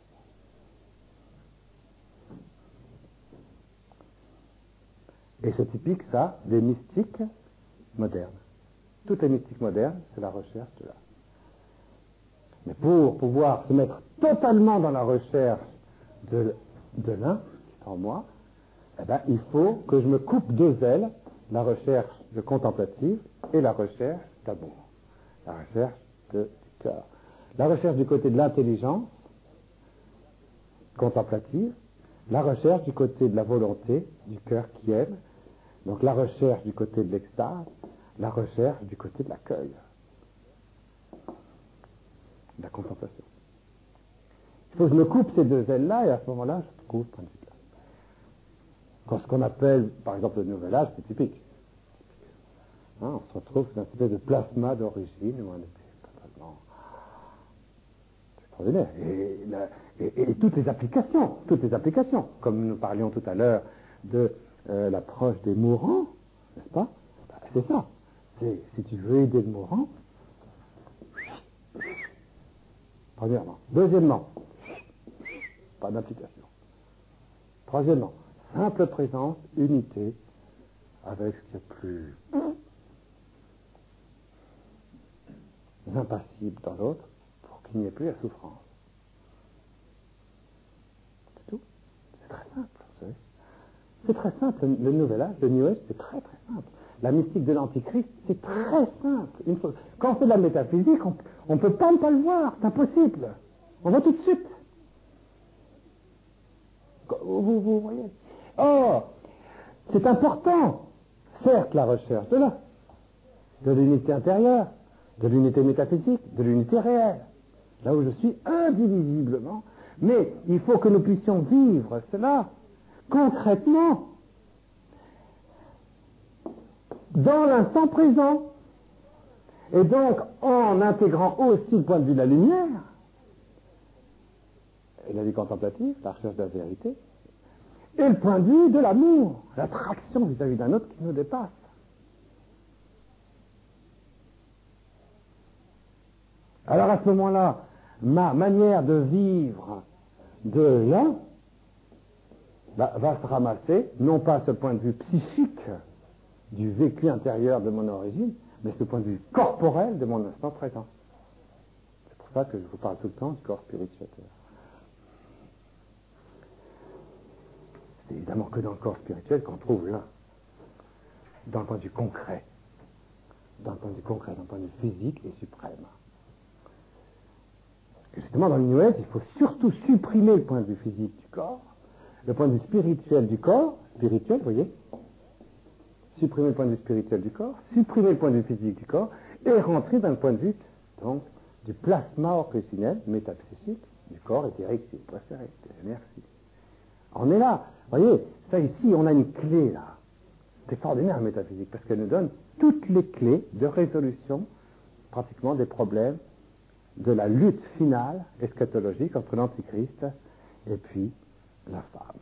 Et c'est typique, ça, des mystiques modernes. Toutes les mystiques modernes, c'est la recherche de l'un. Mais pour pouvoir se mettre totalement dans la recherche de, de l'un, qui est en moi, eh ben, il faut que je me coupe deux ailes, la recherche de contemplative et la recherche d'amour. La recherche de, du cœur. La recherche du côté de l'intelligence contemplative, la recherche du côté de la volonté, du cœur qui aime, donc la recherche du côté de l'extase, la recherche du côté de l'accueil, de la contemplation. Il faut que je me coupe ces deux ailes-là, et à ce moment-là, je trouve ce point de vue-là. Quand ce qu'on appelle, par exemple, le nouvel âge, c'est typique. Hein, on se retrouve dans une espèce de plasma d'origine, où on était totalement extraordinaire. Et, la, et, et toutes les applications, toutes les applications, comme nous parlions tout à l'heure de euh, l'approche des mourants, n'est-ce pas? Ben, c'est ça. C'est, si tu veux aider le mourant, premièrement. Deuxièmement, pas d'application. Troisièmement, simple présence, unité, avec ce qui est plus impassible dans l'autre, pour qu'il n'y ait plus la souffrance. C'est tout. C'est très simple, vous savez. C'est très simple. Le nouvel âge, le New Age, c'est très très simple. La mystique de l'Antichrist, c'est très simple. Une fois, quand on fait de la métaphysique, on ne peut pas ne pas le voir, c'est impossible. On voit tout de suite. Vous, vous voyez. Or, c'est important, certes, la recherche de là, de l'unité intérieure, de l'unité métaphysique, de l'unité réelle, là où je suis indivisiblement, mais il faut que nous puissions vivre cela concrètement, dans l'instant présent, et donc en intégrant aussi le point de vue de la lumière, et la vie contemplative, la recherche de la vérité, et le point de vue de l'amour, l'attraction vis-à-vis d'un autre qui nous dépasse. Alors à ce moment-là, ma manière de vivre de l'un bah, va se ramasser, non pas ce point de vue psychique du vécu intérieur de mon origine, mais ce point de vue corporel de mon instant présent. C'est pour ça que je vous parle tout le temps du corps spirituel. C'est évidemment que dans le corps spirituel qu'on trouve l'un, dans le point de vue concret, dans le point de vue concret, dans le point de vue physique et suprême. Et justement, dans l'Inuit, il faut surtout supprimer le point de vue physique du corps, le point de vue spirituel du corps, spirituel, vous voyez, supprimer le point de vue spirituel du corps, supprimer le point de vue physique du corps, et rentrer dans le point de vue, donc, du plasma originel, métapsychique, du corps éthérique, si vous préférez, de l'énergie. On est là, vous voyez, ça ici, on a une clé là. C'est extraordinaire, la métaphysique, parce qu'elle nous donne toutes les clés de résolution, pratiquement, des problèmes de la lutte finale, eschatologique, entre l'Antichrist et puis la femme.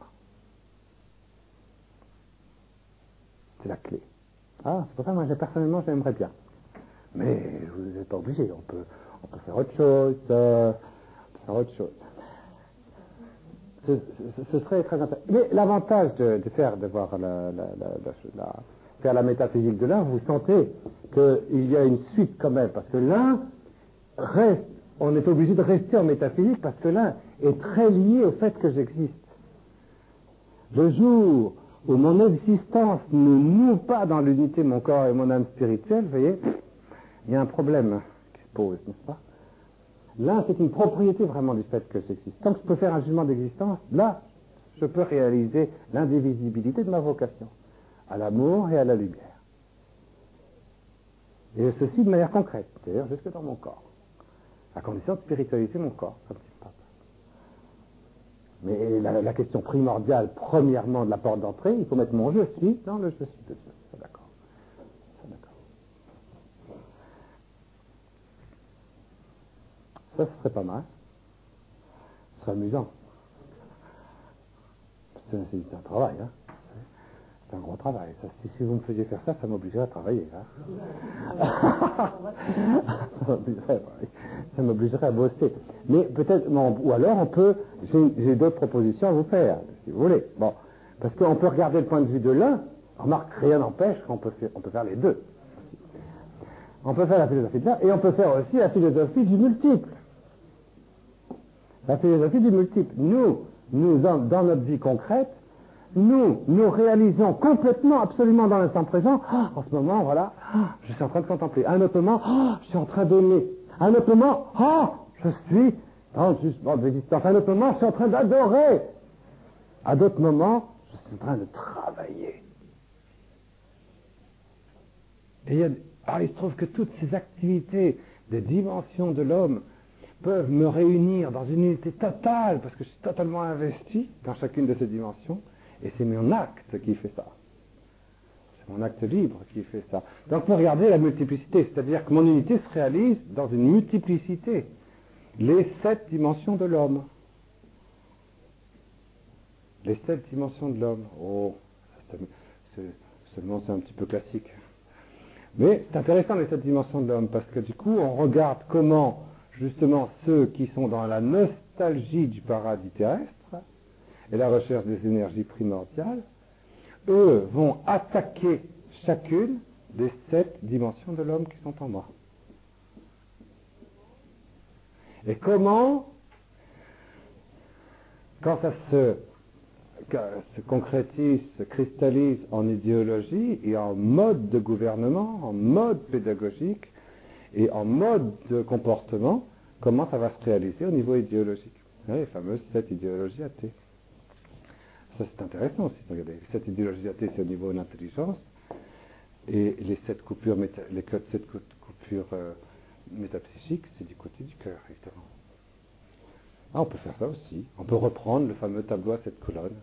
C'est la clé. Ah, c'est pour ça que moi, personnellement, j'aimerais bien. Mais vous n'êtes pas obligé, on peut, on peut faire autre chose, euh, on peut faire autre chose. Ce, ce, ce serait très intéressant. Mais l'avantage de, de faire, de voir la, la, la, la, la, faire la métaphysique de l'un, vous sentez qu'il y a une suite quand même, parce que l'un reste, on est obligé de rester en métaphysique, parce que l'un est très lié au fait que j'existe. Le jour où mon existence ne noue pas dans l'unité de mon corps et mon âme spirituelle, vous voyez, il y a un problème qui se pose, n'est-ce pas? Là, c'est une propriété vraiment du fait que j'existe. Tant que je peux faire un jugement d'existence, là, je peux réaliser l'indivisibilité de ma vocation, à l'amour et à la lumière. Et ceci de manière concrète, c'est-à-dire jusque dans mon corps, à condition de spiritualiser mon corps, comme dit le pape. Mais la, la question primordiale, premièrement, de la porte d'entrée, il faut mettre mon je suis dans le je suis de Dieu. C'est d'accord. C'est d'accord. Ça, ce serait pas mal. Ce serait amusant. C'est, c'est un travail, hein. C'est un gros travail. Ça, si, si vous me faisiez faire ça, ça m'obligerait à travailler. Hein. ça, m'obligerait, ça m'obligerait à bosser. Mais peut-être, non, ou alors on peut, j'ai, j'ai d'autres propositions à vous faire, si vous voulez. Bon, parce qu'on peut regarder le point de vue de l'un. Remarque, rien n'empêche qu'on peut faire, on peut faire les deux. On peut faire la philosophie de l'un et on peut faire aussi la philosophie du multiple. La philosophie du multiple. Nous, nous dans, dans notre vie concrète, nous, nous réalisons complètement, absolument dans l'instant présent, oh, en ce moment, voilà, oh, je suis en train de contempler. À un autre moment, oh, je suis en train d'aimer. À un autre moment, oh, je suis dans le jugement de l'existence. À un autre moment, je suis en train d'adorer. À d'autres moments, je suis en train de travailler. Et il, y a, alors il se trouve que toutes ces activités des dimensions de l'homme peuvent me réunir dans une unité totale, parce que je suis totalement investi dans chacune de ces dimensions, et c'est mon acte qui fait ça. C'est mon acte libre qui fait ça. Donc, pour regarder la multiplicité, c'est-à-dire que mon unité se réalise dans une multiplicité. Les sept dimensions de l'homme. Les sept dimensions de l'homme. Oh, c'est, c'est, seulement c'est un petit peu classique. Mais c'est intéressant les sept dimensions de l'homme, parce que du coup, on regarde comment justement ceux qui sont dans la nostalgie du paradis terrestre et la recherche des énergies primordiales, eux vont attaquer chacune des sept dimensions de l'homme qui sont en moi. Et comment, quand ça se, se concrétise, se cristallise en idéologie et en mode de gouvernement, en mode pédagogique, et en mode de comportement, comment ça va se réaliser au niveau idéologique. Oui, les fameuses sept idéologies athées. Ça, c'est intéressant aussi. Regardez, les sept idéologies athées, c'est au niveau de l'intelligence, et les sept coupures, méta, les sept coupures euh, métapsychiques, c'est du côté du cœur, évidemment. Ah, on peut faire ça aussi. On peut reprendre le fameux tableau à sept colonnes.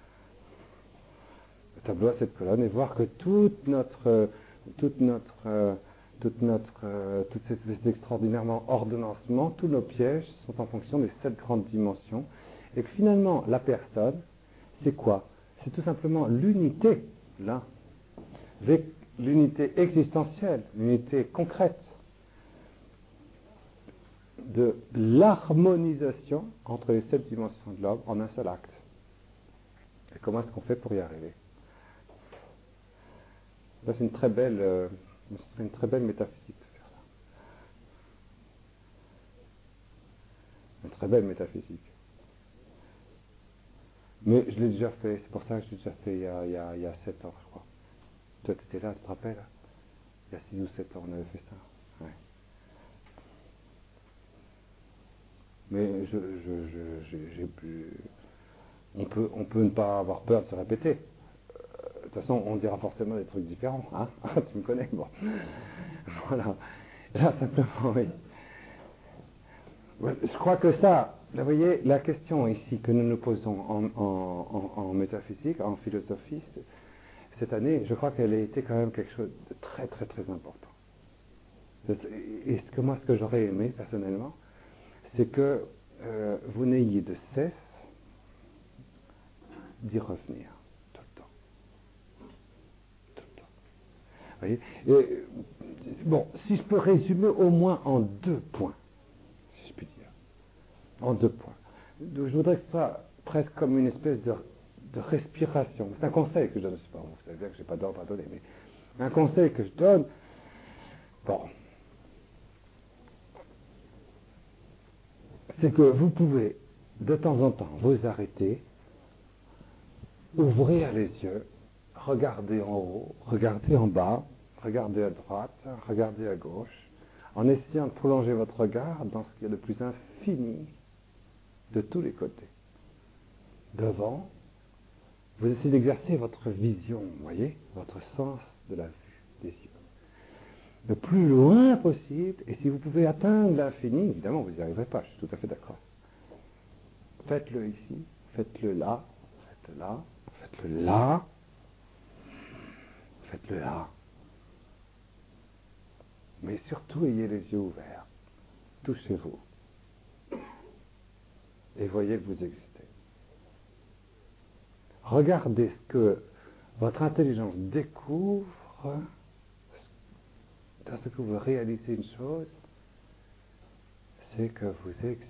Le tableau à sept colonnes, et voir que toute notre, toute notre euh, Toute notre, euh, toute cette espèce d'extraordinairement ordonnancement, tous nos pièges sont en fonction des sept grandes dimensions, et que finalement, la personne, c'est quoi? C'est tout simplement l'unité, là, l'unité existentielle, l'unité concrète. de l'harmonisation entre les sept dimensions de l'homme en un seul acte. Et comment est-ce qu'on fait pour y arriver? Ça, c'est une très belle, euh, une très belle métaphysique de faire ça. Une très belle métaphysique. Mais je l'ai déjà fait, c'est pour ça que je l'ai déjà fait il y a, il y a, il y a sept ans, je crois. Toi, tu étais là, tu te rappelles? Il y a six ou sept ans, on avait fait ça. Ouais. Mais je, je, je, j'ai, j'ai pu... On peut, on peut ne pas avoir peur de se répéter. Euh, de toute façon, on dira forcément des trucs différents. Hein. Tu me connais, bon. Voilà. Là, simplement, oui. Je crois que ça, vous voyez, la question ici que nous nous posons en, en, en, en métaphysique, en philosophie, cette année, je crois qu'elle a été quand même quelque chose de très, très, très important. Et ce que moi, ce que j'aurais aimé, personnellement, c'est que euh, vous n'ayez de cesse d'y revenir tout le temps. Tout le temps. Vous voyez? Et, bon, si je peux résumer au moins en deux points, si je puis dire. En deux points. Donc, je voudrais que ce soit presque comme une espèce de, de respiration. C'est un conseil que je donne. Pas, vous savez bien que je n'ai pas d'ordre à donner, mais un conseil que je donne. Bon. C'est que vous pouvez de temps en temps vous arrêter, ouvrir les yeux, regarder en haut, regarder en bas, regarder à droite, regarder à gauche, en essayant de prolonger votre regard dans ce qui est le plus infini de tous les côtés. Devant, vous essayez d'exercer votre vision, vous voyez, votre sens de la vue des yeux. Le plus loin possible, et si vous pouvez atteindre l'infini, évidemment vous n'y arriverez pas, je suis tout à fait d'accord. Faites-le ici, faites-le là, faites-le là, faites-le là, faites-le là. Mais surtout, ayez les yeux ouverts. Touchez-vous. Et voyez que vous existez. Regardez ce que votre intelligence découvre dans ce que vous réalisez une chose, c'est que vous existez.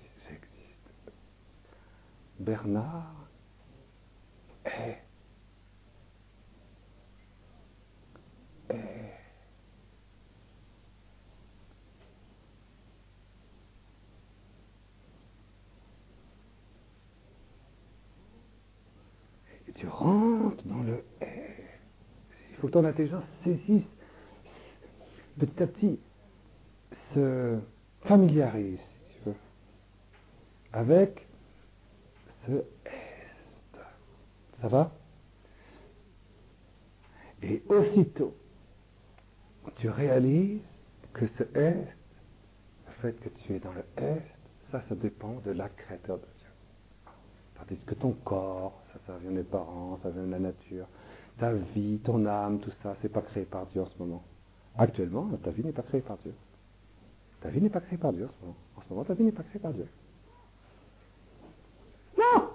Bernard est. est. Et tu rentres dans le est. Il faut que ton intelligence saisisse petit à petit, se familiarise, si tu veux, avec ce est. Ça va? Et aussitôt, tu réalises que ce est, le fait que tu es dans le est, ça, ça dépend de l'acte créateur de Dieu. Tandis que ton corps, ça, ça vient des parents, ça vient de la nature. Ta vie, ton âme, tout ça, c'est pas créé par Dieu en ce moment. Actuellement, ta vie n'est pas créée par Dieu. Ta vie n'est pas créée par Dieu en ce moment. En ce moment, ta vie n'est pas créée par Dieu. Non!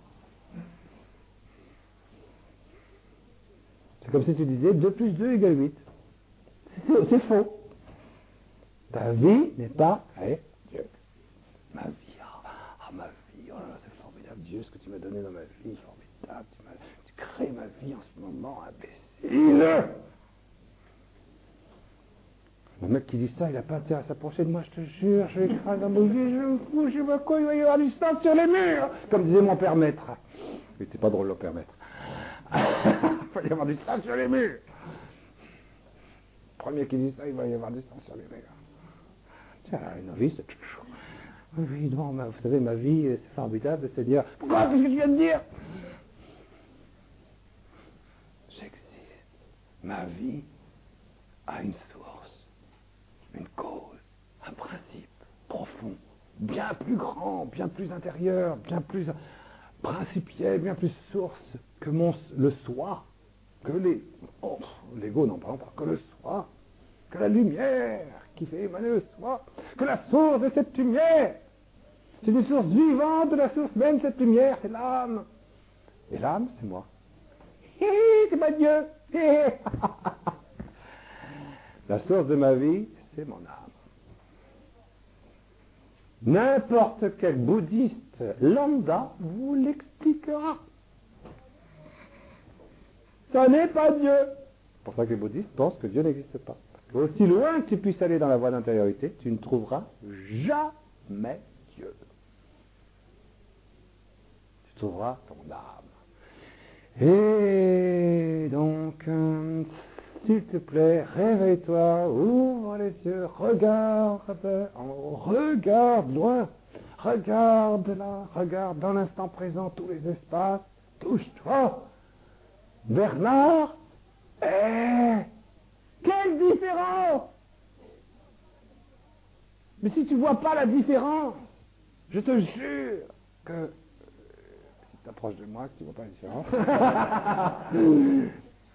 C'est comme si tu disais deux plus deux égale huit. C'est, c'est faux. Ta vie n'est pas créée par Dieu. Ma vie, ah, ah, ma vie, oh là là, c'est formidable. Dieu, ce que tu m'as donné dans ma vie, formidable. Tu, m'as, tu crées ma vie en ce moment, imbécile. Le mec qui dit ça, il n'a pas intérêt à s'approcher de moi, je te jure, je écrase dans mon vie, je me fous, je sais pas quoi, il va y avoir du sang sur les murs, comme disait mon père maître. Mais c'était pas drôle le père maître. Il va y avoir du sang sur les murs. Le premier qui dit ça, il va y avoir du sang sur les murs. Tiens, une vie, c'est toujours. Oui, oui, non, mais vous savez, ma vie, c'est formidable, c'est dire. Pourquoi? Qu'est-ce que tu viens de dire? J'existe. Ma vie a une source, une cause, un principe profond, bien plus grand, bien plus intérieur, bien plus principiel, bien plus source que mon, le soi, que les. Oh, l'ego n'en parle pas, que le soi, que la lumière qui fait émaner le soi, que la source de cette lumière, c'est une source vivante de la source même de cette lumière, c'est l'âme. Et l'âme, c'est moi. Hé, hé, c'est pas Dieu. Hé, hé. La source de ma vie, c'est mon âme. N'importe quel bouddhiste lambda vous l'expliquera. Ça n'est pas Dieu. C'est pour ça que les bouddhistes pensent que Dieu n'existe pas. Parce que aussi loin que tu puisses aller dans la voie d'intériorité, tu ne trouveras jamais Dieu. Tu trouveras ton âme. Et donc, euh, s'il te plaît, réveille-toi, ouvre les yeux, regarde, regarde loin, regarde là, regarde dans l'instant présent tous les espaces, touche-toi. Bernard, eh, quelle différence! Mais si tu ne vois pas la différence, je te jure que, euh, si tu t'approches de moi, que tu ne vois pas la différence,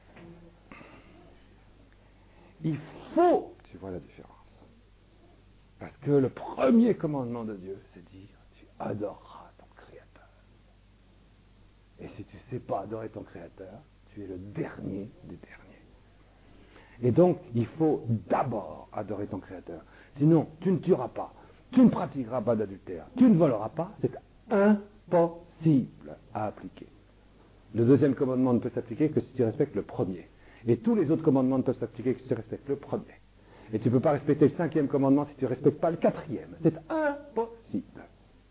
il faut que tu vois la différence. Parce que le premier commandement de Dieu, c'est de dire, tu adoreras ton Créateur. Et si tu ne sais pas adorer ton Créateur, tu es le dernier des derniers. Et donc, il faut d'abord adorer ton Créateur. Sinon, tu ne tueras pas, tu ne pratiqueras pas d'adultère, tu ne voleras pas, c'est impossible à appliquer. Le deuxième commandement ne peut s'appliquer que si tu respectes le premier. Et tous les autres commandements ne peuvent s'appliquer que si tu respectes le premier. Et tu ne peux pas respecter le cinquième commandement si tu ne respectes pas le quatrième. C'est impossible.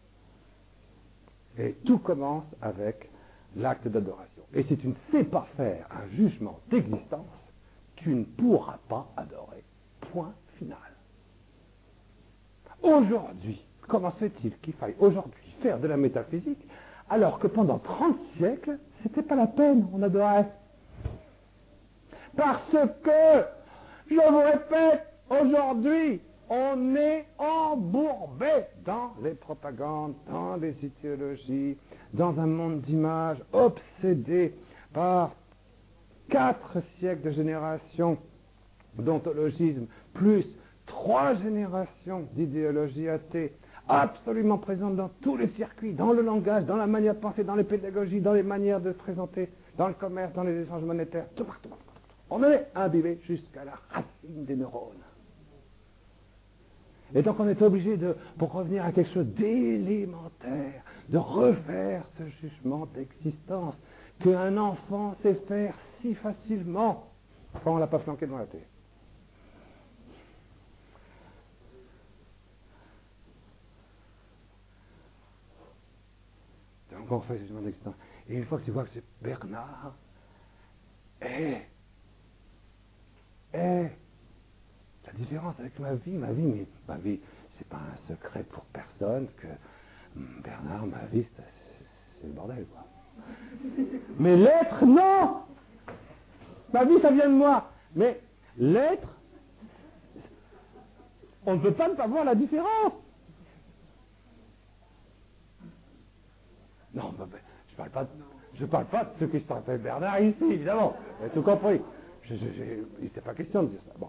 Et tout commence avec l'acte d'adoration. Et si tu ne sais pas faire un jugement d'existence, tu ne pourras pas adorer. Point final. Aujourd'hui, comment se fait-il qu'il faille aujourd'hui faire de la métaphysique alors que pendant trente siècles, c'était pas la peine, on adorait. Parce que, je vous répète, aujourd'hui, on est embourbé dans les propagandes, dans les idéologies, dans un monde d'images, obsédé par quatre siècles de génération d'ontologisme, plus trois générations d'idéologie athée, absolument présentes dans tous les circuits, dans le langage, dans la manière de penser, dans les pédagogies, dans les manières de se présenter, dans le commerce, dans les échanges monétaires, tout partout. On est imbibé jusqu'à la racine des neurones. Et donc on est obligé de, pour revenir à quelque chose d'élémentaire, de refaire ce jugement d'existence qu'un enfant sait faire si facilement quand on ne l'a pas flanqué devant la télé. Donc on refait ce jugement d'existence. Et une fois que tu vois que c'est Bernard, eh, eh, la différence avec ma vie, ma vie, mais ma vie, c'est pas un secret pour personne que Bernard, ma vie, c'est, c'est le bordel, quoi. Mais l'être, non! Ma vie, ça vient de moi. Mais l'être, on ne peut pas ne pas voir la différence. Non, bah, bah, je parle pas de, je parle pas de ceux qui s'appellent Bernard ici, évidemment. Vous avez tout compris. Je, je, je, il n'était pas question de dire ça. Bon.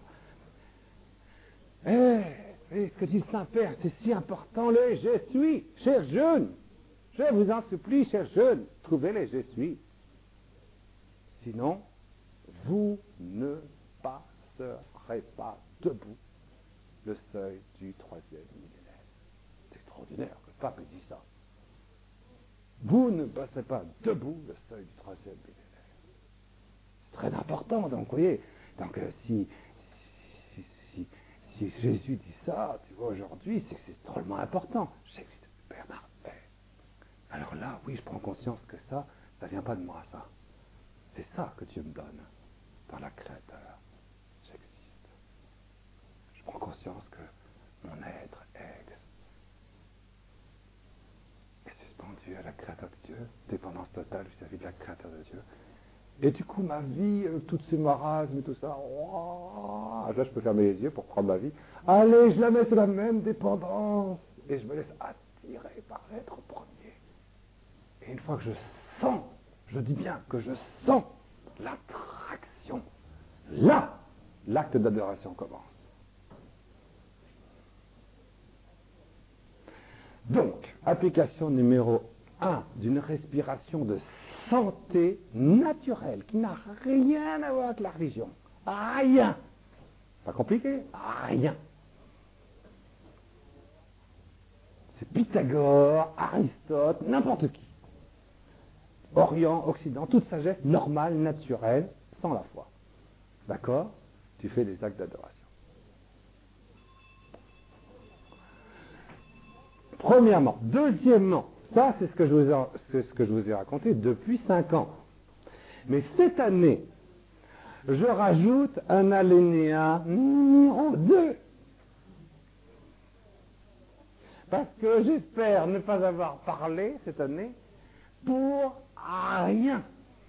Eh, eh, ce que dit le Saint-Père, c'est si important, le je suis, chers jeunes. Je vous en supplie, chers jeunes, trouvez-les je suis. Sinon, vous ne passerez pas debout le seuil du troisième millénaire. C'est extraordinaire que le pape ait dit ça. Vous ne passerez pas debout le seuil du troisième millénaire. C'est très important, donc, vous voyez. Donc, euh, si, si, si, si Jésus dit ça, tu vois, aujourd'hui, c'est que c'est drôlement important. J'existe, Bernard. Eh. Alors là, oui, je prends conscience que ça, ça vient pas de moi, ça. C'est ça que Dieu me donne dans la créateur. J'existe. Je prends conscience que mon être est suspendu à la créateur de Dieu, dépendance totale vis-à-vis de la créateur de Dieu. Et du coup, ma vie, euh, toutes ces marasmes et tout ça, oh, là, je peux fermer les yeux pour prendre ma vie. Allez, je la mets sur la même dépendance. Et je me laisse attirer par l'être premier. Et une fois que je sens, je dis bien que je sens l'attraction, là, l'acte d'adoration commence. Donc, application numéro un d'une respiration de santé naturelle qui n'a rien à voir avec la religion. Rien. Pas compliqué? Rien. Pythagore, Aristote, n'importe qui. Orient, Occident, toute sagesse normale, naturelle, sans la foi. D'accord? Tu fais des actes d'adoration. Premièrement. Deuxièmement, ça c'est ce que je vous ai, c'est ce que je vous ai raconté depuis cinq ans. Mais cette année, je rajoute un alinéa numéro deux. Parce que j'espère ne pas avoir parlé cette année pour rien.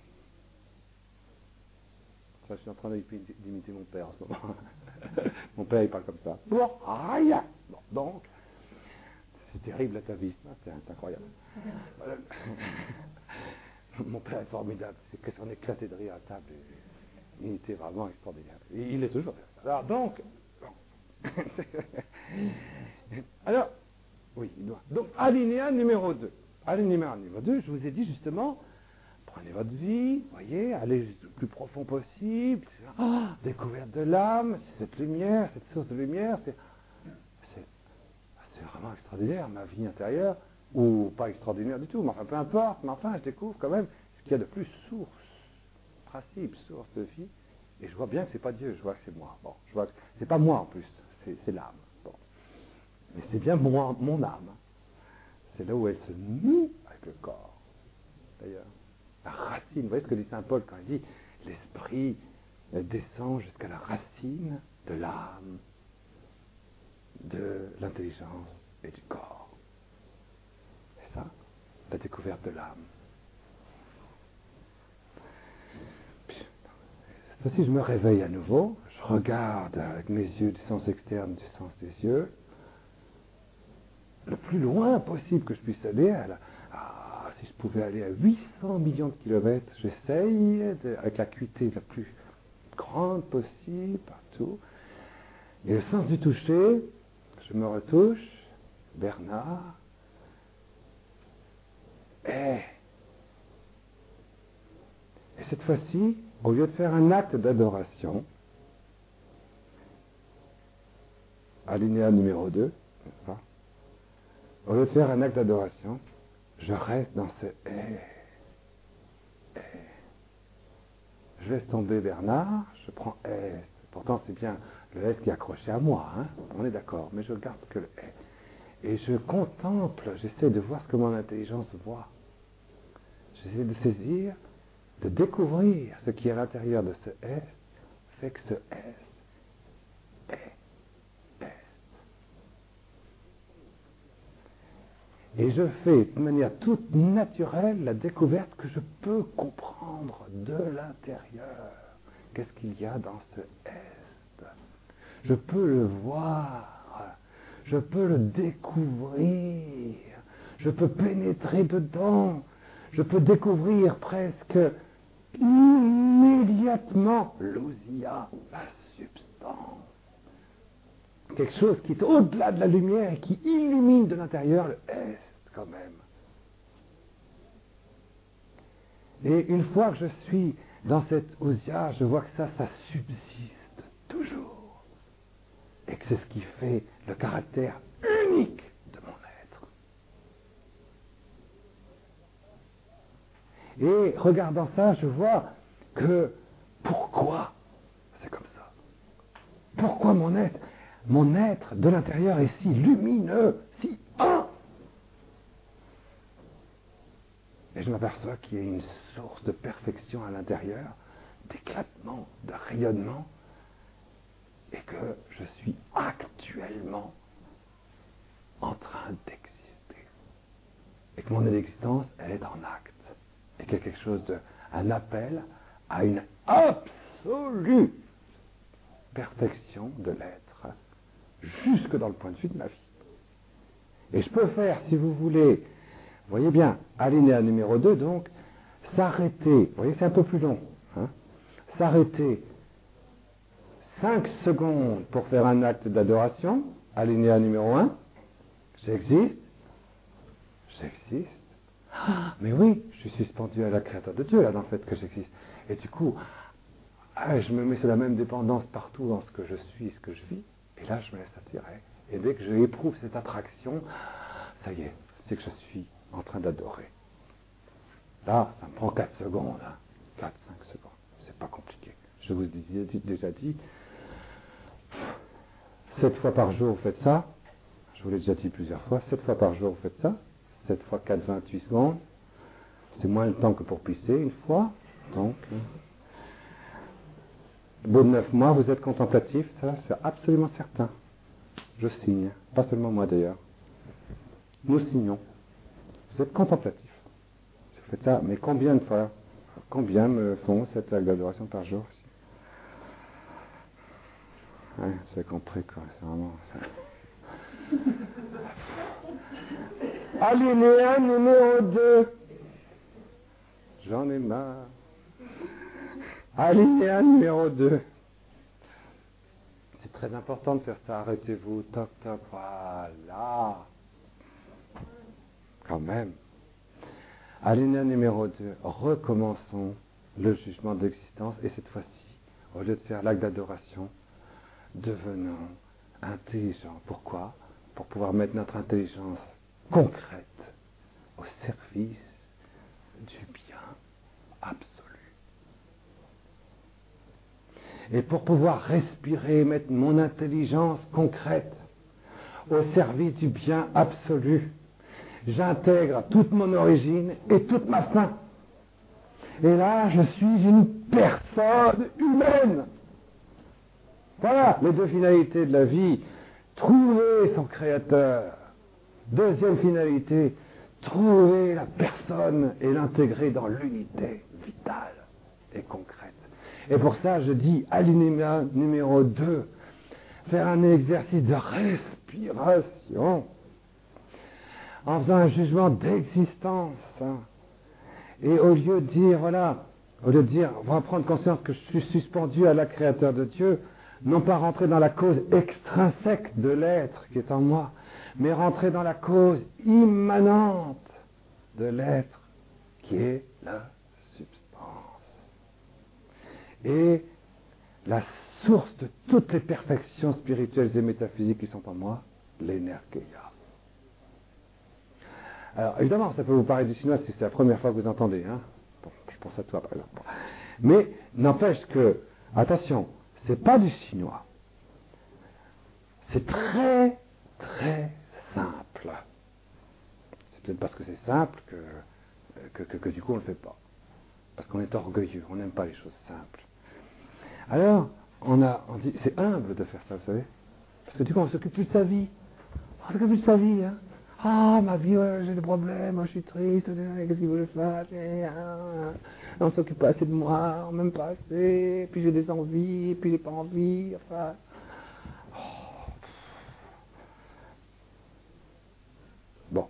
Ça, je suis en train d'imiter mon père en ce moment. Mon père, il parle comme ça. Pour rien. Bon, donc, c'est terrible l'atavisme, hein, c'est incroyable. Mon père est formidable, c'est que s'en éclatait de rire à table. Il était vraiment extraordinaire. Et il est toujours. Alors donc, bon. Alors, oui, il doit. Donc, alinéa numéro deux. Alinéa numéro deux, je vous ai dit justement, prenez votre vie, voyez, allez le plus profond possible. Ah, découverte de l'âme, c'est cette lumière, cette source de lumière, c'est, c'est, c'est vraiment extraordinaire, ma vie intérieure, ou pas extraordinaire du tout, mais enfin, peu importe, mais enfin, je découvre quand même ce qu'il y a de plus source, principe, source de vie, et je vois bien que c'est pas Dieu, je vois que c'est moi. Bon, je vois que c'est pas moi en plus, c'est, c'est l'âme. Bon. Mais c'est bien moi, mon âme. C'est là où elle se noue avec le corps. D'ailleurs, la racine, vous voyez ce que dit saint Paul quand il dit l'esprit descend jusqu'à la racine de l'âme, de l'intelligence et du corps. C'est ça, la découverte de l'âme. Cette fois-ci, je me réveille à nouveau, je regarde avec mes yeux du sens externe, du sens des yeux, le plus loin possible que je puisse aller, à la, à, si je pouvais aller à huit cents millions de kilomètres, j'essaye, de, avec l'acuité la plus grande possible, partout. Et le sens du toucher, je me retouche, Bernard, et, et cette fois-ci, au lieu de faire un acte d'adoration, alinéa numéro deux, n'est-ce pas? Au lieu de faire un acte d'adoration, je reste dans ce « eh, eh ». Je laisse tomber Bernard, je prends « S ». Pourtant, c'est bien le « S » qui est accroché à moi, hein, on est d'accord, mais je garde que le « S ». Et je contemple, j'essaie de voir ce que mon intelligence voit. J'essaie de saisir, de découvrir ce qui est à l'intérieur de ce « S », fait que ce « S » est « S ». Et je fais de manière toute naturelle la découverte que je peux comprendre de l'intérieur. Qu'est-ce qu'il y a dans ce Est? Je peux le voir, je peux le découvrir, je peux pénétrer dedans, je peux découvrir presque immédiatement l'ousia, la substance. Quelque chose qui est au-delà de la lumière et qui illumine de l'intérieur le Est, quand même. Et une fois que je suis dans cette ousia, je vois que ça, ça subsiste toujours. Et que c'est ce qui fait le caractère unique de mon être. Et regardant ça, je vois que pourquoi c'est comme ça? Pourquoi mon être Mon être de l'intérieur est si lumineux, si un. Et je m'aperçois qu'il y a une source de perfection à l'intérieur, d'éclatement, de rayonnement, et que je suis actuellement en train d'exister. Et que mon existence, elle est en acte. Et qu'il y a quelque chose de, un appel à une absolue perfection de l'être. Jusque dans le point de vue de ma vie. Et je peux faire, si vous voulez, vous voyez bien, alinéa numéro deux, donc, s'arrêter, vous voyez, c'est un peu plus long, hein, s'arrêter cinq secondes pour faire un acte d'adoration, alinéa numéro un, j'existe, j'existe, ah, mais oui, je suis suspendu à la créature de Dieu, là, dans le fait que j'existe. Et du coup, ah, je me mets sur la même dépendance partout dans ce que je suis, ce que je vis. Et là, je me laisse attirer. Et dès que j'éprouve cette attraction, ça y est, c'est que je suis en train d'adorer. Là, ça me prend quatre secondes, hein. quatre à cinq secondes, c'est pas compliqué. Je vous ai déjà dit, sept fois par jour, vous faites ça. Je vous l'ai déjà dit plusieurs fois, sept fois par jour, vous faites ça. sept fois quatre, vingt-huit secondes. C'est moins le temps que pour pisser une fois. Donc, au bout de neuf mois, vous êtes contemplatif, ça c'est absolument certain. Je signe, pas seulement moi d'ailleurs. Nous signons. Vous êtes contemplatif. Vous faites ça, mais combien de fois, combien me font cette acte d'adoration par jour? Ouais, vous avez compris quoi, c'est vraiment... Alinéa numéro deux. J'en ai marre. Alinéa numéro deux. C'est très important de faire ça. Arrêtez-vous. Toc, toc. Voilà. Quand même. Alinéa numéro deux. Recommençons le jugement d'existence. Et cette fois-ci, au lieu de faire l'acte d'adoration, devenons intelligents. Pourquoi? Pour pouvoir mettre notre intelligence concrète au service du bien absolu. Et pour pouvoir respirer, mettre mon intelligence concrète au service du bien absolu, j'intègre toute mon origine et toute ma fin. Et là, je suis une personne humaine. Voilà les deux finalités de la vie. Trouver son créateur. Deuxième finalité, trouver la personne et l'intégrer dans l'unité vitale et concrète. Et pour ça, je dis, alinéa numéro deux, faire un exercice de respiration en faisant un jugement d'existence. Hein. Et au lieu de dire, voilà, au lieu de dire, on va prendre conscience que je suis suspendu à la créateur de Dieu, non pas rentrer dans la cause extrinsèque de l'être qui est en moi, mais rentrer dans la cause immanente de l'être qui est la substance. Et la source de toutes les perfections spirituelles et métaphysiques qui sont en moi, l'énergia. Alors évidemment, ça peut vous paraître du chinois si c'est la première fois que vous entendez. Hein. Bon, je pense à toi par exemple. Mais n'empêche que, attention, c'est pas du chinois. C'est très, très simple. C'est peut-être parce que c'est simple que, que, que, que du coup on ne le fait pas. Parce qu'on est orgueilleux, on n'aime pas les choses simples. Alors, on a, on dit, c'est humble de faire ça, vous savez. Parce que du coup on ne s'occupe plus de sa vie. On ne s'occupe plus de sa vie, hein. Ah, ma vie, ouais, j'ai des problèmes, je suis triste, qu'est-ce qu'il faut que je fasse? On ne s'occupe pas assez de moi, on m'aime pas assez, puis j'ai des envies, puis j'ai pas envie, enfin... Oh. Bon.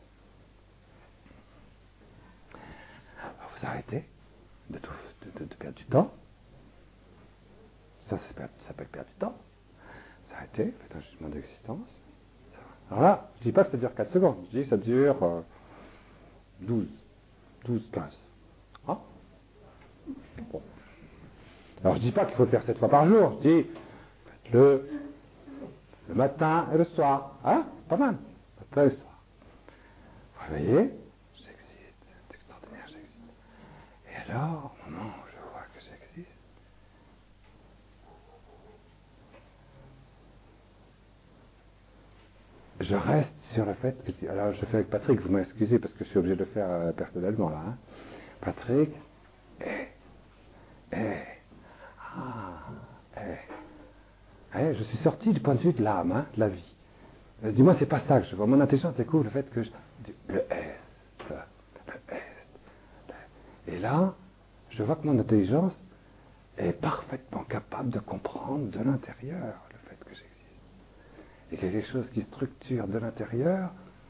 Vous arrêtez de, tout, de, de, de perdre du temps. Ça, ça s'appelle perdre du temps. Vous arrêtez, faites un jugement d'existence. Alors là, je ne dis pas que ça dure quatre secondes, je dis que ça dure euh, douze, douze, quinze. Hein? Bon. Alors je ne dis pas qu'il faut le faire sept fois par jour, je dis faites-le le matin et le soir. Hein? C'est pas mal. Le matin et le soir. Vous réveillez, j'existe, c'est extraordinaire, j'existe. Et alors, au moment où je vois que j'existe, je reste sur le fait que... Alors, je fais avec Patrick, vous m'excusez parce que je suis obligé de le faire euh, personnellement, là. Hein. Patrick, eh, eh, ah, eh. eh. Je suis sorti du point de vue de l'âme, hein, de la vie. Euh, Dis-moi, c'est pas ça que je vois. Mon intelligence découvre le fait que je... Le est, le est. Et là, je vois que mon intelligence est parfaitement capable de comprendre de l'intérieur le fait que j'existe. Et qu'il y a quelque chose qui structure de l'intérieur,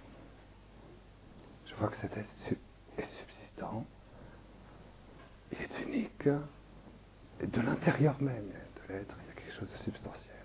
je vois que cet être est subsistant, il est unique, et de l'intérieur même de l'être, il y a quelque chose de substantiel.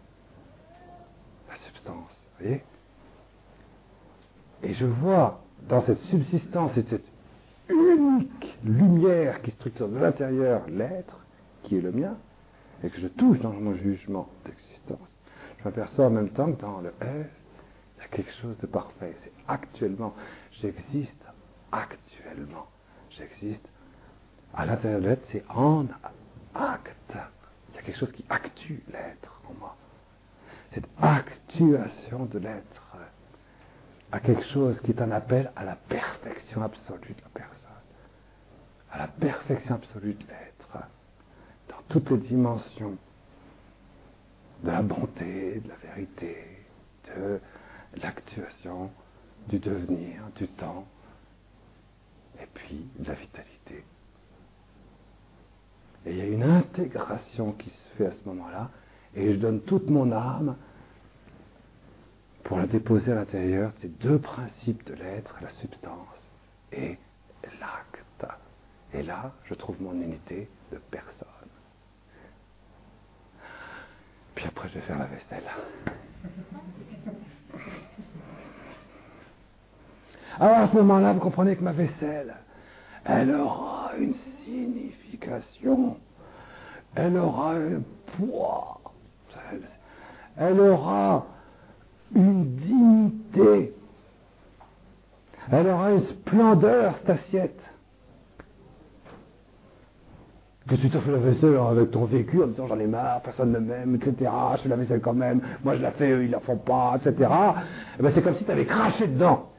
La substance, vous voyez? Et je vois dans cette subsistance et cette unique lumière qui structure de l'intérieur l'être, qui est le mien, et que je touche dans mon jugement d'existence. Je m'aperçois en même temps que dans le est, Il y a quelque chose de parfait. C'est actuellement. J'existe actuellement. J'existe. À l'intérieur de l'être, c'est en acte. Il y a quelque chose qui actue l'être en moi. Cette actuation de l'être à quelque chose qui est un appel à la perfection absolue de la personne. À la perfection absolue de l'être. Dans toutes les dimensions de la bonté, de la vérité, de l'actuation, du devenir, du temps, et puis de la vitalité. Et il y a une intégration qui se fait à ce moment-là, et je donne toute mon âme pour la déposer à l'intérieur de ces deux principes de l'être, la substance et l'acte. Et là, je trouve mon unité de personne. Puis après, je vais faire la vaisselle. Alors à ce moment-là, vous comprenez que ma vaisselle, elle aura une signification, elle aura un poids, elle aura une dignité, elle aura une splendeur, cette assiette. Que tu te fais la vaisselle avec ton vécu en disant j'en ai marre, personne ne m'aime, et cetera. Je fais la vaisselle quand même, moi je la fais, eux ils la font pas, et cetera. Et ben c'est comme si tu avais craché dedans.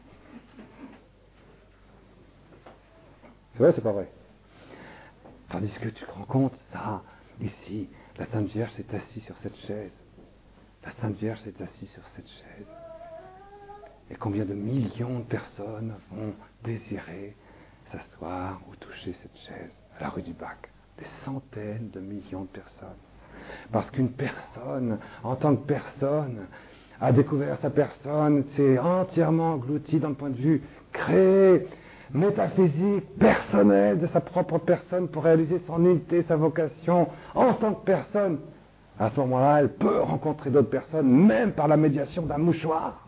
C'est vrai, c'est pas vrai. Tandis que tu te rends compte, ça, ici, la Sainte Vierge s'est assise sur cette chaise. La Sainte Vierge s'est assise sur cette chaise. Et combien de millions de personnes vont désirer s'asseoir ou toucher cette chaise à la rue du Bac? Des centaines de millions de personnes. Parce qu'une personne, en tant que personne, a découvert sa personne, s'est entièrement engloutie dans le point de vue créé, métaphysique, personnel de sa propre personne pour réaliser son unité, sa vocation en tant que personne. À ce moment-là, elle peut rencontrer d'autres personnes, même par la médiation d'un mouchoir.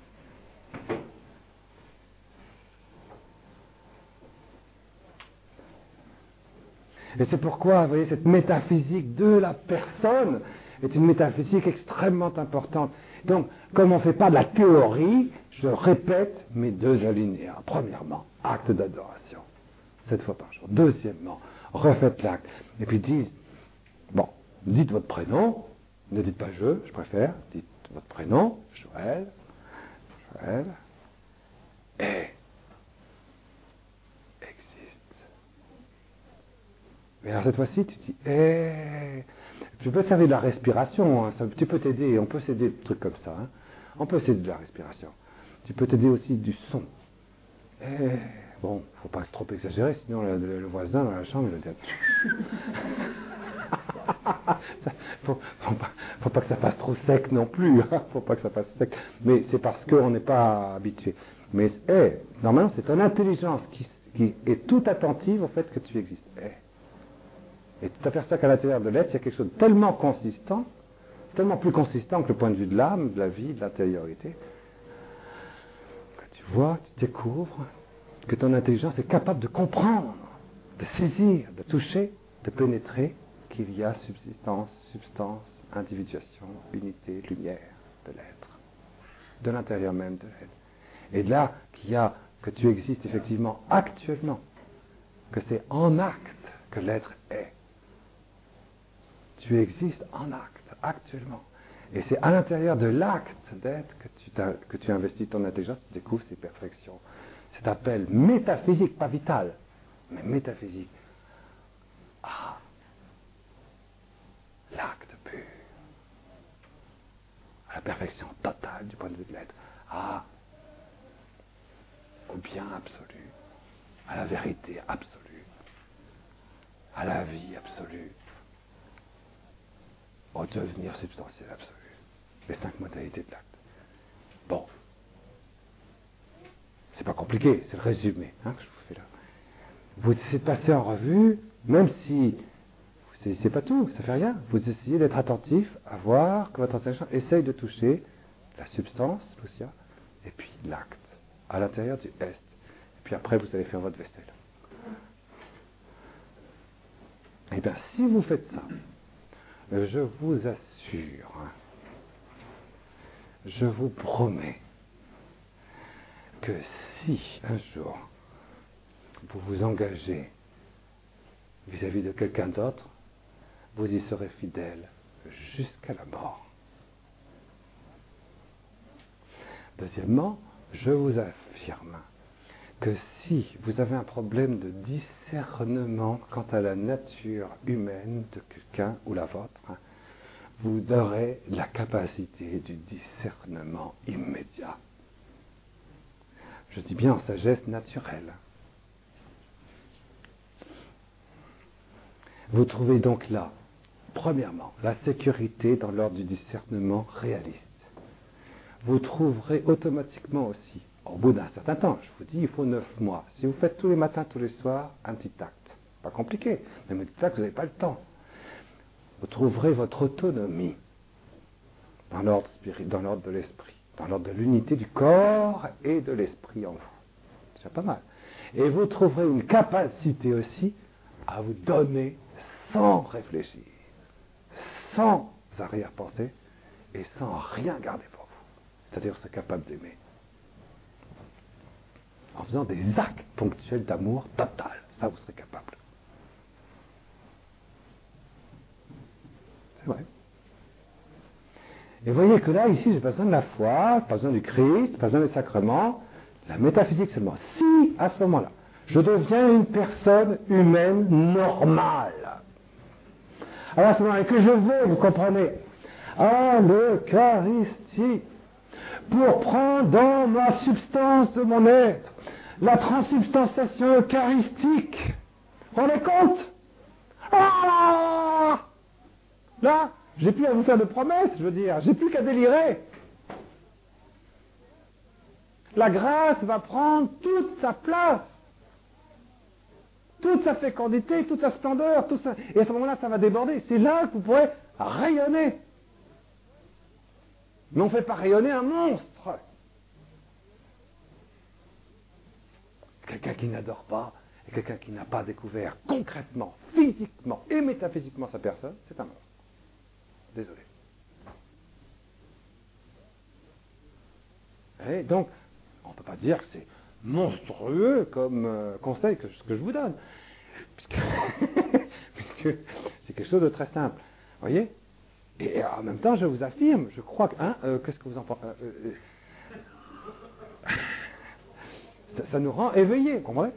Et c'est pourquoi, vous voyez, cette métaphysique de la personne est une métaphysique extrêmement importante. Donc, comme on ne fait pas de la théorie, je répète mes deux alinéas. Premièrement, acte d'adoration, sept fois par jour. Deuxièmement, refaites l'acte. Et puis dites, bon, dites votre prénom, ne dites pas je, je préfère, dites votre prénom, Joël, Joël, et mais alors cette fois-ci, tu dis, eh, je peux te servir de la respiration, hein, ça, tu peux t'aider, on peut s'aider de trucs comme ça, hein. On peut s'aider de la respiration. Tu peux t'aider aussi du son. Eh, bon, faut pas trop exagérer, sinon le, le, le voisin dans la chambre, il va dire, faut, faut, pas, faut pas que ça fasse trop sec non plus, hein, faut pas que ça fasse sec, mais c'est parce qu'on n'est pas habitué. Mais, eh, normalement, c'est ton intelligence qui, qui est tout attentive au fait que tu existes. Eh. Et tu t'aperçois qu'à l'intérieur de l'être, il y a quelque chose de tellement consistant, tellement plus consistant que le point de vue de l'âme, de la vie, de l'intériorité, que tu vois, tu découvres que ton intelligence est capable de comprendre, de saisir, de toucher, de pénétrer qu'il y a subsistance, substance, individuation, unité, lumière de l'être, de l'intérieur même de l'être. Et de là qu'il y a, que tu existes effectivement actuellement, que c'est en acte que l'être est. Tu existes en acte, actuellement. Et c'est à l'intérieur de l'acte d'être que tu, que tu investis ton intelligence, tu découvres ces perfections. Cet appel métaphysique, pas vital, mais métaphysique. Ah, l'acte pur. À la perfection totale du point de vue de l'être. Ah, au bien absolu, à la vérité absolue, à la vie absolue, au devenir substantiel absolu. Les cinq modalités de l'acte. Bon. C'est pas compliqué, c'est le résumé hein, que je vous fais là. Vous essayez de passer en revue, même si vous saisissez pas tout, ça fait rien. Vous essayez d'être attentif à voir que votre attention essaye de toucher la substance, l'ousia, et puis l'acte, à l'intérieur du est. Et puis après, vous allez faire votre vaisselle. Et bien, si vous faites ça, je vous assure je vous promets que si un jour vous vous engagez vis-à-vis de quelqu'un d'autre, vous y serez fidèle jusqu'à la mort. Deuxièmement, je vous affirme que si vous avez un problème de discernement quant à la nature humaine de quelqu'un ou la vôtre, vous aurez la capacité du discernement immédiat. Je dis bien en sagesse naturelle. Vous trouvez donc là, premièrement, la sécurité dans l'ordre du discernement réaliste. Vous trouverez automatiquement aussi, au bout d'un certain temps, je vous dis, il faut neuf mois. Si vous faites tous les matins, tous les soirs, un petit acte. Pas compliqué, même un petit acte, vous n'avez pas le temps. Vous trouverez votre autonomie dans l'ordre spirit, dans l'ordre de l'esprit, dans l'ordre de l'unité du corps et de l'esprit en vous. C'est déjà pas mal. Et vous trouverez une capacité aussi à vous donner sans réfléchir, sans arrière-pensée et sans rien garder pour vous. C'est-à-dire c'est capable d'aimer. En faisant des actes ponctuels d'amour total. Ça, vous serez capable. C'est vrai. Et vous voyez que là, ici, j'ai pas besoin de la foi, pas besoin du Christ, pas besoin des sacrements, la métaphysique seulement. Si, à ce moment-là, je deviens une personne humaine normale, alors à ce moment-là, que je veux, vous comprenez, à l'Eucharistie, pour prendre dans ma substance de mon être la transsubstantiation eucharistique. Vous vous rendez compte? Ah! Là, j'ai plus à vous faire de promesses, je veux dire, j'ai plus qu'à délirer. La grâce va prendre toute sa place, toute sa fécondité, toute sa splendeur, tout ça. Et à ce moment-là, ça va déborder. C'est là que vous pourrez rayonner. Mais on ne fait pas rayonner un monstre. Quelqu'un qui n'adore pas, et quelqu'un qui n'a pas découvert concrètement, physiquement et métaphysiquement sa personne, c'est un monstre. Désolé. Et donc, on ne peut pas dire que c'est monstrueux comme euh, conseil que, que je vous donne. Puisque, puisque c'est quelque chose de très simple. Vous voyez? Et en même temps, je vous affirme, je crois que... Hein, euh, qu'est-ce que vous en pensez euh, euh, ça, ça nous rend éveillés, vous comprenez?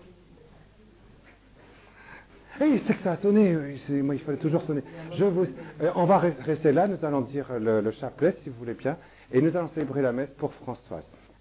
Et c'est que ça a sonné, moi il fallait toujours sonner. Je vous, euh, on va rester là, nous allons dire le, le chapelet si vous voulez bien, et nous allons célébrer la messe pour Françoise.